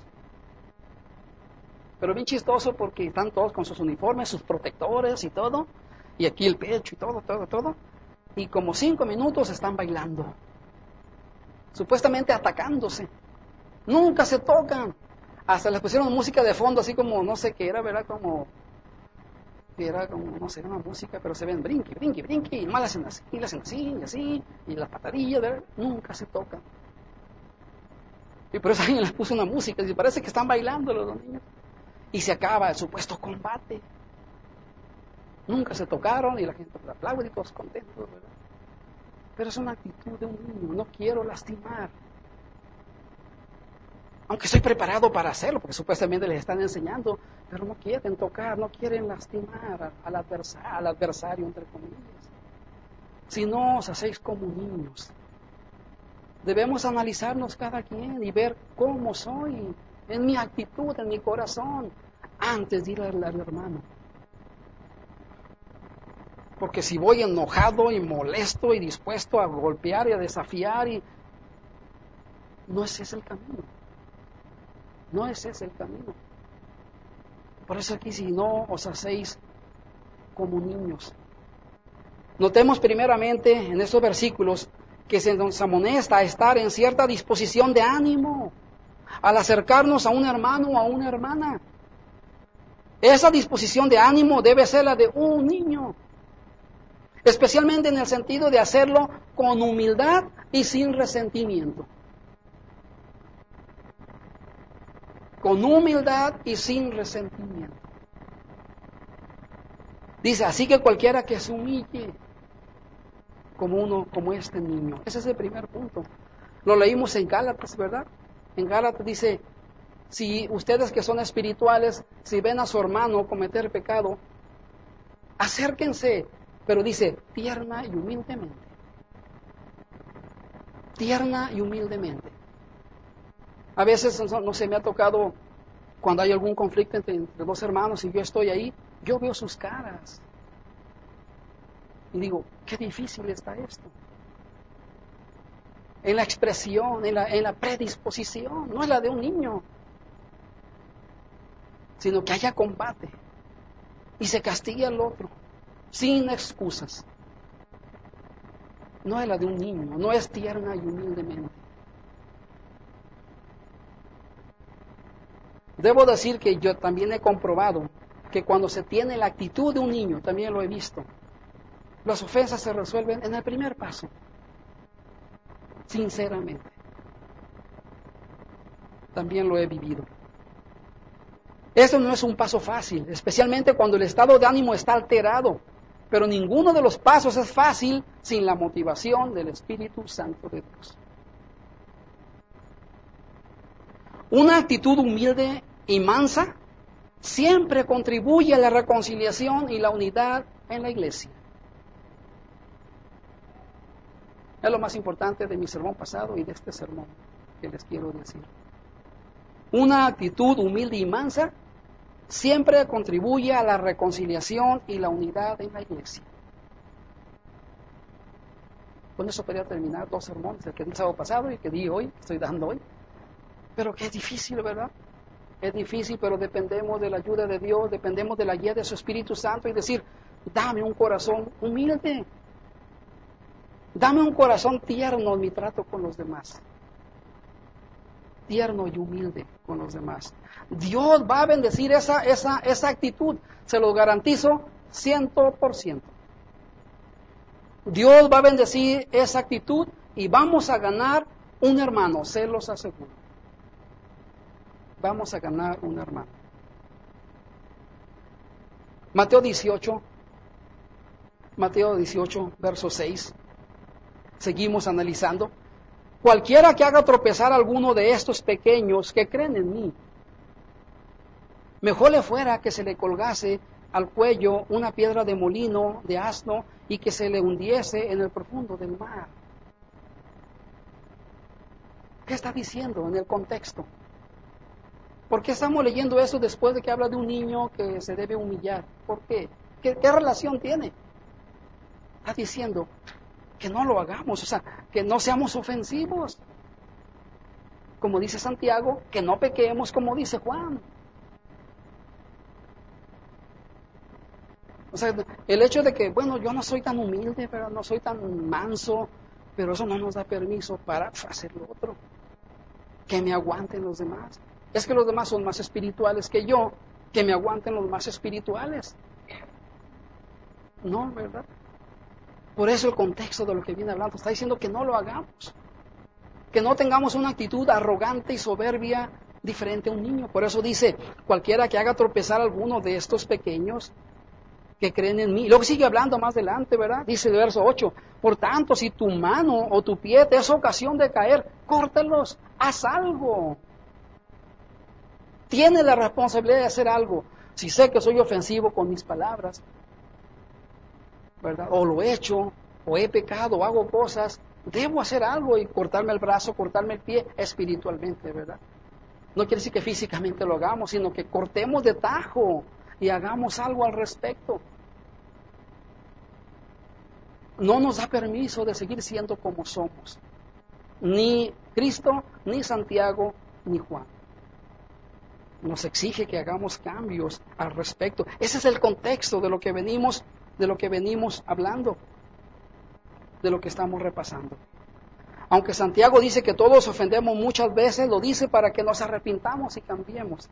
Pero bien chistoso porque están todos con sus uniformes, sus protectores y todo, y aquí el pecho y todo, y como 5 minutos están bailando, supuestamente atacándose, nunca se tocan, hasta les pusieron música de fondo, así como, no sé qué era, ¿verdad? Era como, no sé, era una música, pero se ven brinqui, y nomás hacen así, y así, y las patadillas, ¿verdad? Nunca se tocan. Y por eso alguien les puso una música, y parece que están bailando los 2 niños. Y se acaba el supuesto combate. Nunca se tocaron, y la gente aplaude y todos contentos, ¿verdad? Pero es una actitud de un niño, no quiero lastimar. Aunque estoy preparado para hacerlo, porque supuestamente les están enseñando, pero no quieren tocar, no quieren lastimar al adversario, entre comillas. Si no os hacéis como niños, debemos analizarnos cada quien y ver cómo soy, en mi actitud, en mi corazón, antes de ir al hermano. Porque si voy enojado y molesto y dispuesto a golpear y a desafiar, no ese es el camino. No ese es el camino. Por eso aquí, si no os hacéis como niños. Notemos primeramente en estos versículos que se nos amonesta a estar en cierta disposición de ánimo al acercarnos a un hermano o a una hermana. Esa disposición de ánimo debe ser la de un niño, especialmente en el sentido de hacerlo con humildad y sin resentimiento. Con humildad y sin resentimiento. Dice, así que cualquiera que se humille como este niño. Ese es el primer punto. Lo leímos en Gálatas, ¿verdad? En Gálatas dice, si ustedes que son espirituales, si ven a su hermano cometer pecado, acérquense, pero dice, tierna y humildemente. Tierna y humildemente. A veces, no sé, me ha tocado cuando hay algún conflicto entre 2 hermanos y yo estoy ahí, Yo veo sus caras y digo, qué difícil está esto. En la expresión, en la predisposición, no es la de un niño, sino que haya combate y se castigue al otro, sin excusas. No es la de un niño, no es tierna y humildemente. Debo decir que yo también he comprobado que cuando se tiene la actitud de un niño, también lo he visto, las ofensas se resuelven en el primer paso, sinceramente. También lo he vivido. Esto no es un paso fácil, especialmente cuando el estado de ánimo está alterado, pero ninguno de los pasos es fácil sin la motivación del Espíritu Santo de Dios. Una actitud humilde y mansa siempre contribuye a la reconciliación y la unidad en la iglesia. Es lo más importante de mi sermón pasado y de este sermón que les quiero decir. Una actitud humilde y mansa siempre contribuye a la reconciliación y la unidad en la iglesia. Con eso podría terminar 2 sermones, el que di el sábado pasado y el que di hoy, que estoy dando hoy. Pero que es difícil, ¿verdad? Es difícil, pero dependemos de la ayuda de Dios, dependemos de la guía de su Espíritu Santo y decir, dame un corazón humilde, dame un corazón tierno en mi trato con los demás. Tierno y humilde con los demás. Dios va a bendecir esa actitud, se lo garantizo 100%. Dios va a bendecir esa actitud y vamos a ganar un hermano, se los aseguro. Vamos a ganar un hermano. Mateo 18, verso 6. Seguimos analizando. Cualquiera que haga tropezar a alguno de estos pequeños que creen en mí, mejor le fuera que se le colgase al cuello una piedra de molino de asno y que se le hundiese en el profundo del mar. ¿Qué está diciendo en el contexto? ¿Por qué estamos leyendo eso después de que habla de un niño que se debe humillar? ¿Por qué? ¿Qué relación tiene? Está diciendo que no lo hagamos, o sea, que no seamos ofensivos. Como dice Santiago, que no pequemos como dice Juan. O sea, el hecho de que, bueno, yo no soy tan humilde, pero no soy tan manso, pero eso no nos da permiso para hacer lo otro. Que me aguanten los demás. Es que los demás son más espirituales que yo, que me aguanten los más espirituales. No, ¿verdad? Por eso el contexto de lo que viene hablando está diciendo que no lo hagamos. Que no tengamos una actitud arrogante y soberbia diferente a un niño. Por eso dice, cualquiera que haga tropezar a alguno de estos pequeños que creen en mí. Y luego sigue hablando más adelante, ¿verdad? Dice el verso 8, por tanto, si tu mano o tu pie te es ocasión de caer, córtalos, haz algo. Tienes la responsabilidad de hacer algo. Si sé que soy ofensivo con mis palabras, ¿verdad? O lo he hecho, o he pecado, o hago cosas, debo hacer algo y cortarme el brazo, cortarme el pie espiritualmente, ¿verdad? No quiere decir que físicamente lo hagamos, sino que cortemos de tajo y hagamos algo al respecto. No nos da permiso de seguir siendo como somos. Ni Cristo, ni Santiago, ni Juan. Nos exige que hagamos cambios al respecto. Ese es el contexto de lo que venimos hablando, de lo que estamos repasando. Aunque Santiago dice que todos ofendemos muchas veces, lo dice para que nos arrepintamos y cambiemos.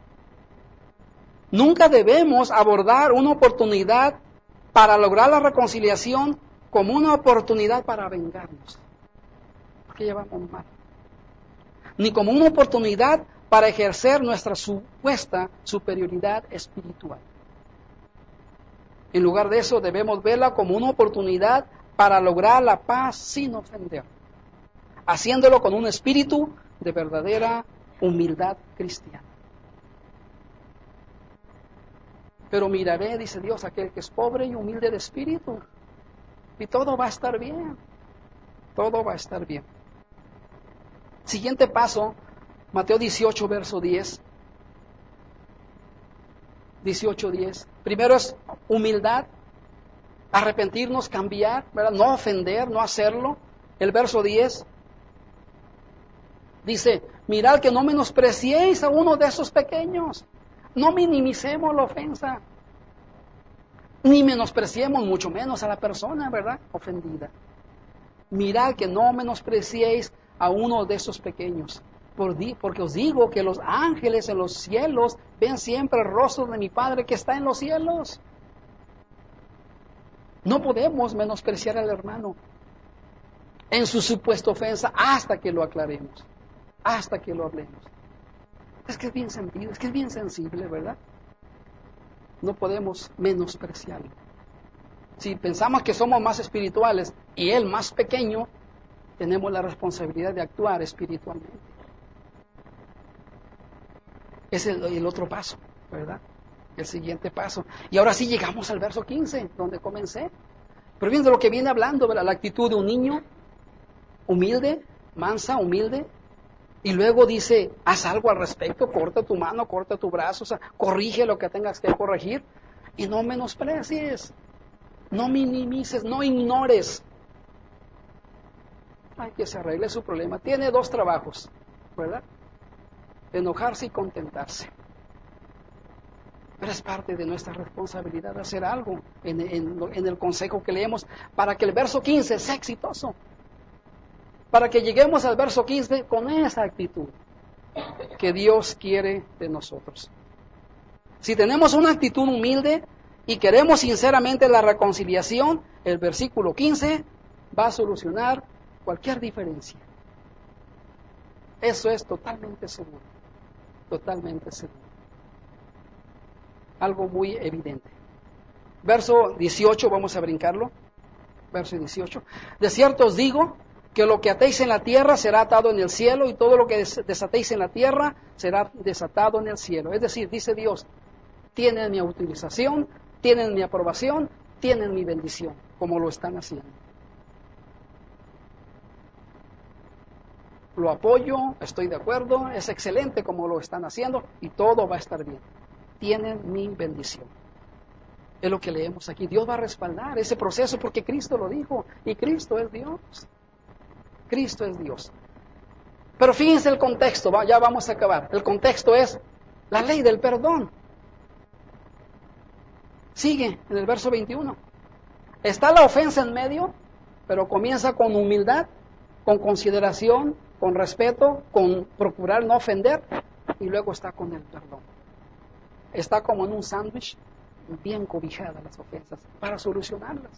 Nunca debemos abordar una oportunidad para lograr la reconciliación como una oportunidad para vengarnos, porque llevamos mal. Ni como una oportunidad para ejercer nuestra supuesta superioridad espiritual. En lugar de eso, debemos verla como una oportunidad para lograr la paz sin ofender, haciéndolo con un espíritu de verdadera humildad cristiana. Pero miraré, dice Dios, aquel que es pobre y humilde de espíritu, y todo va a estar bien. Todo va a estar bien. Siguiente paso, Mateo 18, verso 10. 18:10. Primero es humildad, arrepentirnos, cambiar, ¿verdad? No ofender, no hacerlo. El verso 10 dice, mirad que no menospreciéis a uno de esos pequeños. No minimicemos la ofensa, ni menospreciemos mucho menos a la persona, ¿verdad? Ofendida. Mirad que no menospreciéis a uno de esos pequeños, porque os digo que los ángeles en los cielos ven siempre el rostro de mi Padre que está en los cielos. No podemos menospreciar al hermano en su supuesta ofensa hasta que lo aclaremos, hasta que lo hablemos. Es que es bien sentido, es que es bien sensible, ¿verdad? No podemos menospreciarlo. Si pensamos que somos más espirituales y él más pequeño, tenemos la responsabilidad de actuar espiritualmente. Es el otro paso, ¿verdad? El siguiente paso. Y ahora sí llegamos al verso 15, donde comencé. Pero viendo lo que viene hablando, ¿verdad? La actitud de un niño humilde, mansa, humilde. Y luego dice, haz algo al respecto, corta tu mano, corta tu brazo, o sea, corrige lo que tengas que corregir. Y no menosprecies, no minimices, no ignores. Hay que se arregle su problema. Tiene dos trabajos, ¿verdad? Enojarse y contentarse. Pero es parte de nuestra responsabilidad hacer algo en el consejo que leemos para que el verso 15 sea exitoso. Para que lleguemos al verso 15 con esa actitud que Dios quiere de nosotros. Si tenemos una actitud humilde y queremos sinceramente la reconciliación, el versículo 15 va a solucionar cualquier diferencia. Eso es totalmente seguro. Totalmente seguro. Algo muy evidente. Verso 18, vamos a brincarlo. Verso 18. De cierto os digo que lo que atéis en la tierra será atado en el cielo, y todo lo que desatéis en la tierra será desatado en el cielo. Es decir, dice Dios, tienen mi autorización, tienen mi aprobación, tienen mi bendición, como lo están haciendo. Lo apoyo, estoy de acuerdo, es excelente como lo están haciendo y todo va a estar bien. Tienen mi bendición. Es lo que leemos aquí. Dios va a respaldar ese proceso porque Cristo lo dijo y Cristo es Dios. Cristo es Dios. Pero fíjense el contexto, ya vamos a acabar. El contexto es la ley del perdón. Sigue en el verso 21. Está la ofensa en medio, pero comienza con humildad, con consideración, con respeto, con procurar no ofender, y luego está con el perdón. Está como en un sándwich, bien cobijadas las ofensas, para solucionarlas,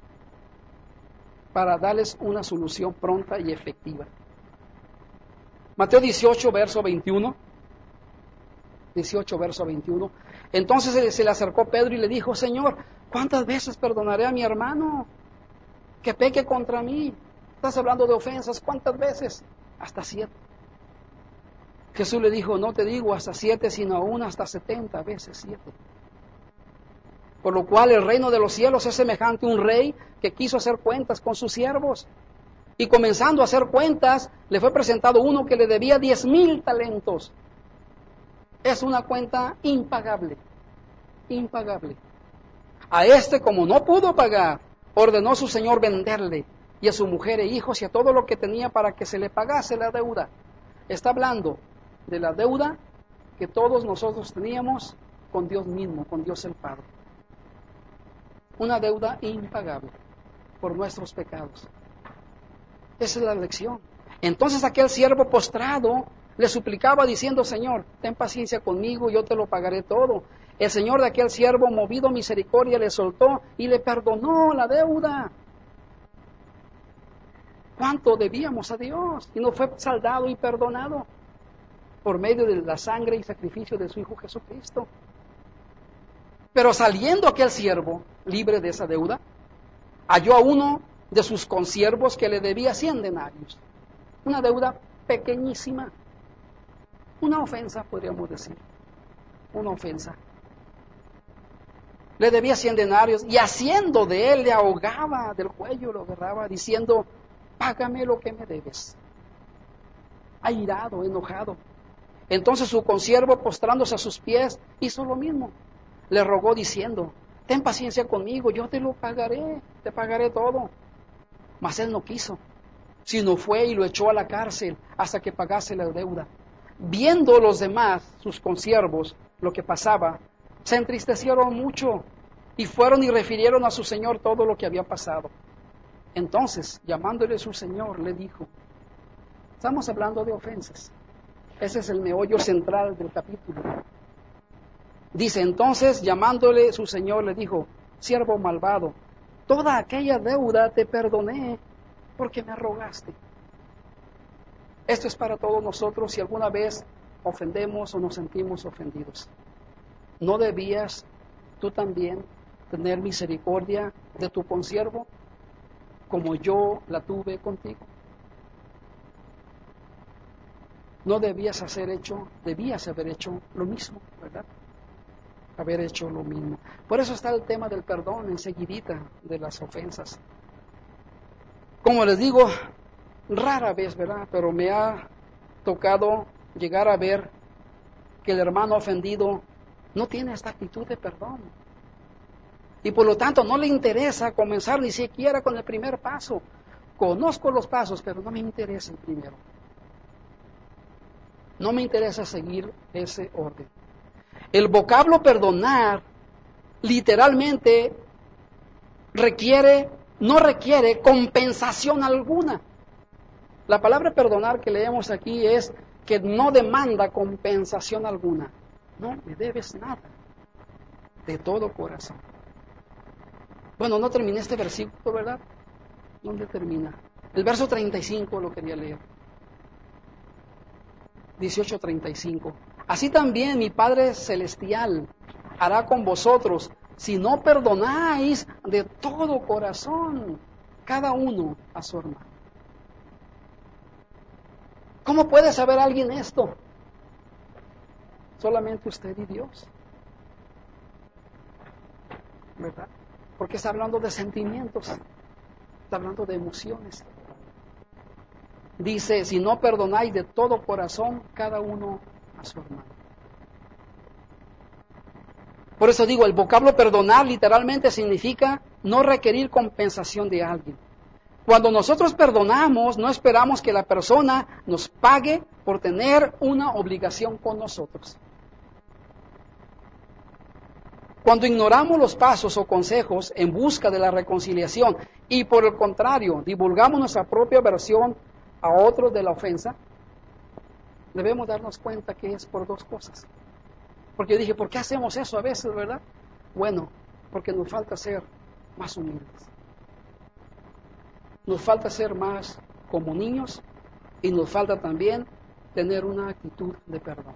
para darles una solución pronta y efectiva. Mateo 18, verso 21. 18, verso 21. Entonces se le acercó Pedro y le dijo, Señor, ¿cuántas veces perdonaré a mi hermano que peque contra mí? Estás hablando de ofensas, ¿cuántas veces? Hasta 7. Jesús le dijo, no te digo hasta 7, sino aún hasta 70 veces 7. Por lo cual el reino de los cielos es semejante a un rey que quiso hacer cuentas con sus siervos. Y comenzando a hacer cuentas, le fue presentado uno que le debía 10,000 talentos. Es una cuenta impagable, impagable. A este, como no pudo pagar, ordenó su señor venderle, y a su mujer e hijos y a todo lo que tenía para que se le pagase la deuda. Está hablando de la deuda que todos nosotros teníamos con Dios mismo, con Dios el Padre. Una deuda impagable por nuestros pecados. Esa es la lección. Entonces aquel siervo postrado le suplicaba diciendo, Señor, ten paciencia conmigo, yo te lo pagaré todo. El señor de aquel siervo, movido a misericordia, le soltó y le perdonó la deuda. ¿Cuánto debíamos a Dios? Y nos fue saldado y perdonado por medio de la sangre y sacrificio de su Hijo Jesucristo. Pero saliendo aquel siervo, libre de esa deuda, halló a uno de sus consiervos que le debía 100 denarios. Una deuda pequeñísima. Una ofensa, podríamos decir. Una ofensa. Le debía 100 denarios y haciendo de él le ahogaba del cuello, lo agarraba diciendo, págame lo que me debes. Airado, enojado. Entonces su consiervo, postrándose a sus pies, hizo lo mismo. le rogó diciendo: ten paciencia conmigo, yo te pagaré todo. Mas él no quiso, sino fue y lo echó a la cárcel hasta que pagase la deuda. Viendo los demás, sus consiervos, lo que pasaba, se entristecieron mucho y fueron y refirieron a su señor todo lo que había pasado. Entonces, llamándole su señor, le dijo, estamos hablando de ofensas. Ese es el meollo central del capítulo. Dice, entonces, llamándole su señor, le dijo, siervo malvado, toda aquella deuda te perdoné porque me rogaste. Esto es para todos nosotros si alguna vez ofendemos o nos sentimos ofendidos. ¿No debías tú también tener misericordia de tu consiervo como yo la tuve contigo? No debías haber hecho lo mismo, ¿verdad? Haber hecho lo mismo. Por eso está el tema del perdón enseguidita de las ofensas. Como les digo, rara vez, ¿verdad? Pero me ha tocado llegar a ver que el hermano ofendido no tiene esta actitud de perdón. Y por lo tanto no le interesa comenzar ni siquiera con el primer paso. Conozco los pasos, pero no me interesa el primero. No me interesa seguir ese orden. El vocablo perdonar literalmente no requiere compensación alguna. La palabra perdonar que leemos aquí es que no demanda compensación alguna. No me debes nada, de todo corazón. Bueno, no terminé este versículo, ¿verdad? ¿Dónde termina? El verso 35 lo quería leer. 18:35. Así también mi Padre Celestial hará con vosotros si no perdonáis de todo corazón cada uno a su hermano. ¿Cómo puede saber alguien esto? Solamente usted y Dios, ¿verdad? Porque está hablando de sentimientos, está hablando de emociones. Dice, si no perdonáis de todo corazón, cada uno a su hermano. Por eso digo, el vocablo perdonar literalmente significa no requerir compensación de alguien. Cuando nosotros perdonamos, no esperamos que la persona nos pague por tener una obligación con nosotros. Cuando ignoramos los pasos o consejos en busca de la reconciliación y por el contrario, divulgamos nuestra propia versión a otros de la ofensa, debemos darnos cuenta que es por dos cosas. Porque yo dije, ¿por qué hacemos eso a veces, verdad? Bueno, porque nos falta ser más humildes. Nos falta ser más como niños y nos falta también tener una actitud de perdón.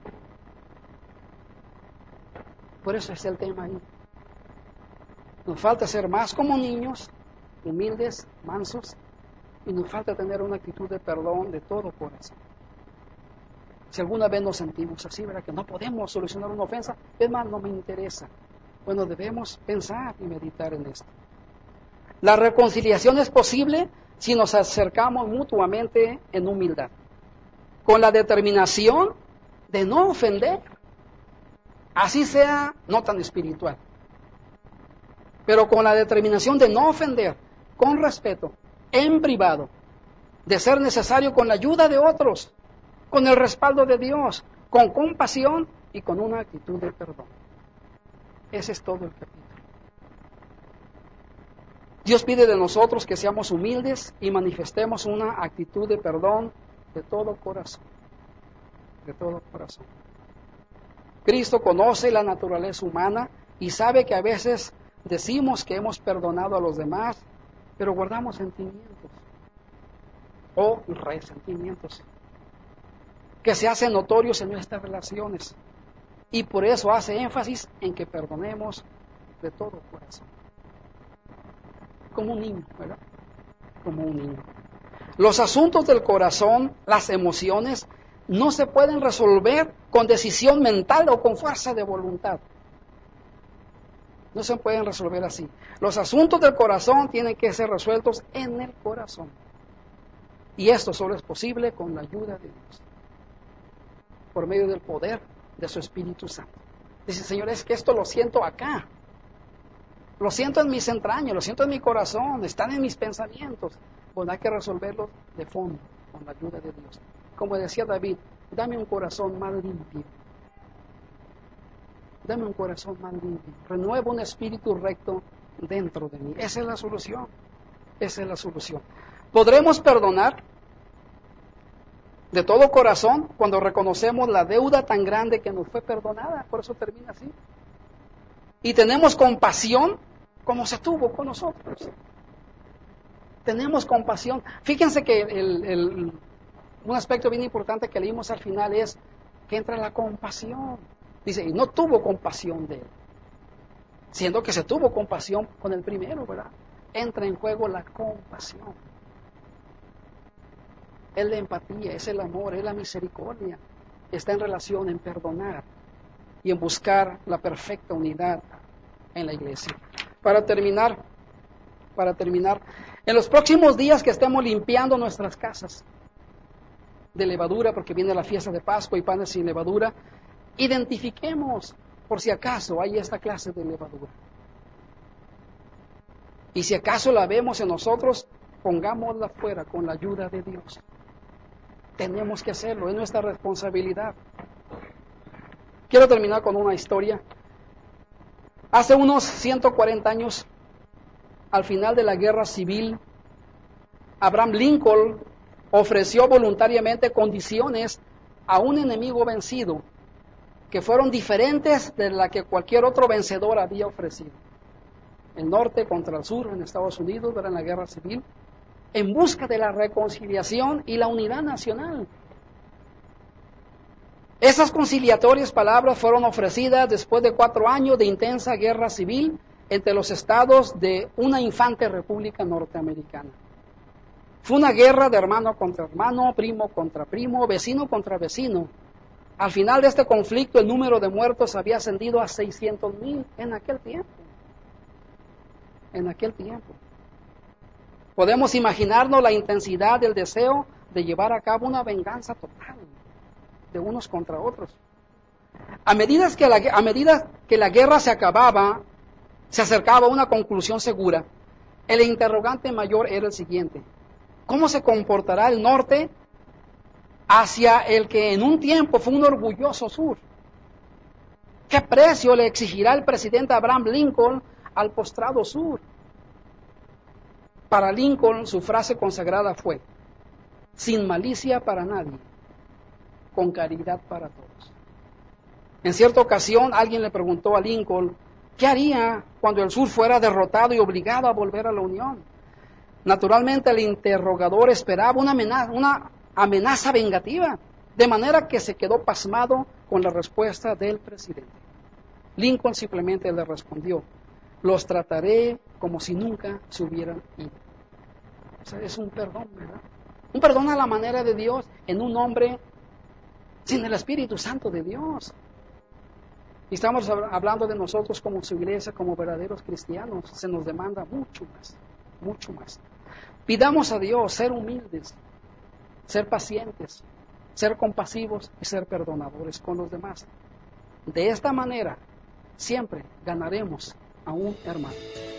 Por eso es el tema ahí. Nos falta ser más como niños, humildes, mansos, y nos falta tener una actitud de perdón de todo corazón. Si alguna vez nos sentimos así, ¿verdad? Que no podemos solucionar una ofensa, es más, no me interesa. Bueno, debemos pensar y meditar en esto. La reconciliación es posible si nos acercamos mutuamente en humildad, con la determinación de no ofender, así sea no tan espiritual, pero con la determinación de no ofender, con respeto, en privado, de ser necesario con la ayuda de otros, con el respaldo de Dios, con compasión y con una actitud de perdón. Ese es todo el capítulo. Dios pide de nosotros que seamos humildes y manifestemos una actitud de perdón de todo corazón. De todo corazón. Cristo conoce la naturaleza humana y sabe que a veces decimos que hemos perdonado a los demás, pero guardamos sentimientos o resentimientos que se hacen notorios en nuestras relaciones. Y por eso hace énfasis en que perdonemos de todo corazón. Como un niño, ¿verdad? Como un niño. Los asuntos del corazón, las emociones, no se pueden resolver con decisión mental o con fuerza de voluntad. No se pueden resolver así. Los asuntos del corazón tienen que ser resueltos en el corazón. Y esto solo es posible con la ayuda de Dios, por medio del poder de su Espíritu Santo. Dice, Señor, es que esto lo siento acá. Lo siento en mis entrañas, lo siento en mi corazón, están en mis pensamientos. Bueno, hay que resolverlo de fondo, con la ayuda de Dios. Como decía David, dame un corazón más limpio. Dame un corazón más limpio. Renueva un espíritu recto dentro de mí. Esa es la solución. Esa es la solución. ¿Podremos perdonar de todo corazón cuando reconocemos la deuda tan grande que nos fue perdonada? Por eso termina así. Y tenemos compasión como se tuvo con nosotros. Tenemos compasión. Fíjense que un aspecto bien importante que leímos al final es que entra la compasión. Dice, y no tuvo compasión de él. Siendo que se tuvo compasión con el primero, ¿verdad? Entra en juego la compasión. Es la empatía, es el amor, es la misericordia. Está en relación en perdonar y en buscar la perfecta unidad en la iglesia. Para terminar, en los próximos días que estemos limpiando nuestras casas de levadura, porque viene la fiesta de Pascua y panes sin levadura, identifiquemos por si acaso hay esta clase de levadura. Y si acaso la vemos en nosotros, pongámosla fuera con la ayuda de Dios. Tenemos que hacerlo, es nuestra responsabilidad. Quiero terminar con una historia. Hace unos 140 años, al final de la guerra civil, Abraham Lincoln ofreció voluntariamente condiciones a un enemigo vencido que fueron diferentes de la que cualquier otro vencedor había ofrecido. El norte contra el sur en Estados Unidos, era en la guerra civil, en busca de la reconciliación y la unidad nacional. Esas conciliatorias palabras fueron ofrecidas después de 4 años de intensa guerra civil entre los estados de una infante república norteamericana. Fue una guerra de hermano contra hermano, primo contra primo, vecino contra vecino. Al final de este conflicto, el número de muertos había ascendido a 600,000 en aquel tiempo. En aquel tiempo. Podemos imaginarnos la intensidad del deseo de llevar a cabo una venganza total de unos contra otros. A medida que la guerra se acababa, se acercaba a una conclusión segura, el interrogante mayor era el siguiente: ¿cómo se comportará el norte hacia el que en un tiempo fue un orgulloso sur? ¿Qué precio le exigirá el presidente Abraham Lincoln al postrado sur? Para Lincoln, su frase consagrada fue: sin malicia para nadie, con caridad para todos. En cierta ocasión, alguien le preguntó a Lincoln qué haría cuando el sur fuera derrotado y obligado a volver a la Unión. Naturalmente, el interrogador esperaba una amenaza vengativa, de manera que se quedó pasmado con la respuesta del presidente. Lincoln simplemente le respondió: los trataré como si nunca se hubieran ido. O sea, es un perdón, ¿verdad? Un perdón a la manera de Dios en un hombre sin el Espíritu Santo de Dios. Y estamos hablando de nosotros como su iglesia, como verdaderos cristianos. Se nos demanda mucho más, mucho más. Pidamos a Dios ser humildes, ser pacientes, ser compasivos y ser perdonadores con los demás. De esta manera, siempre ganaremos a un hermano.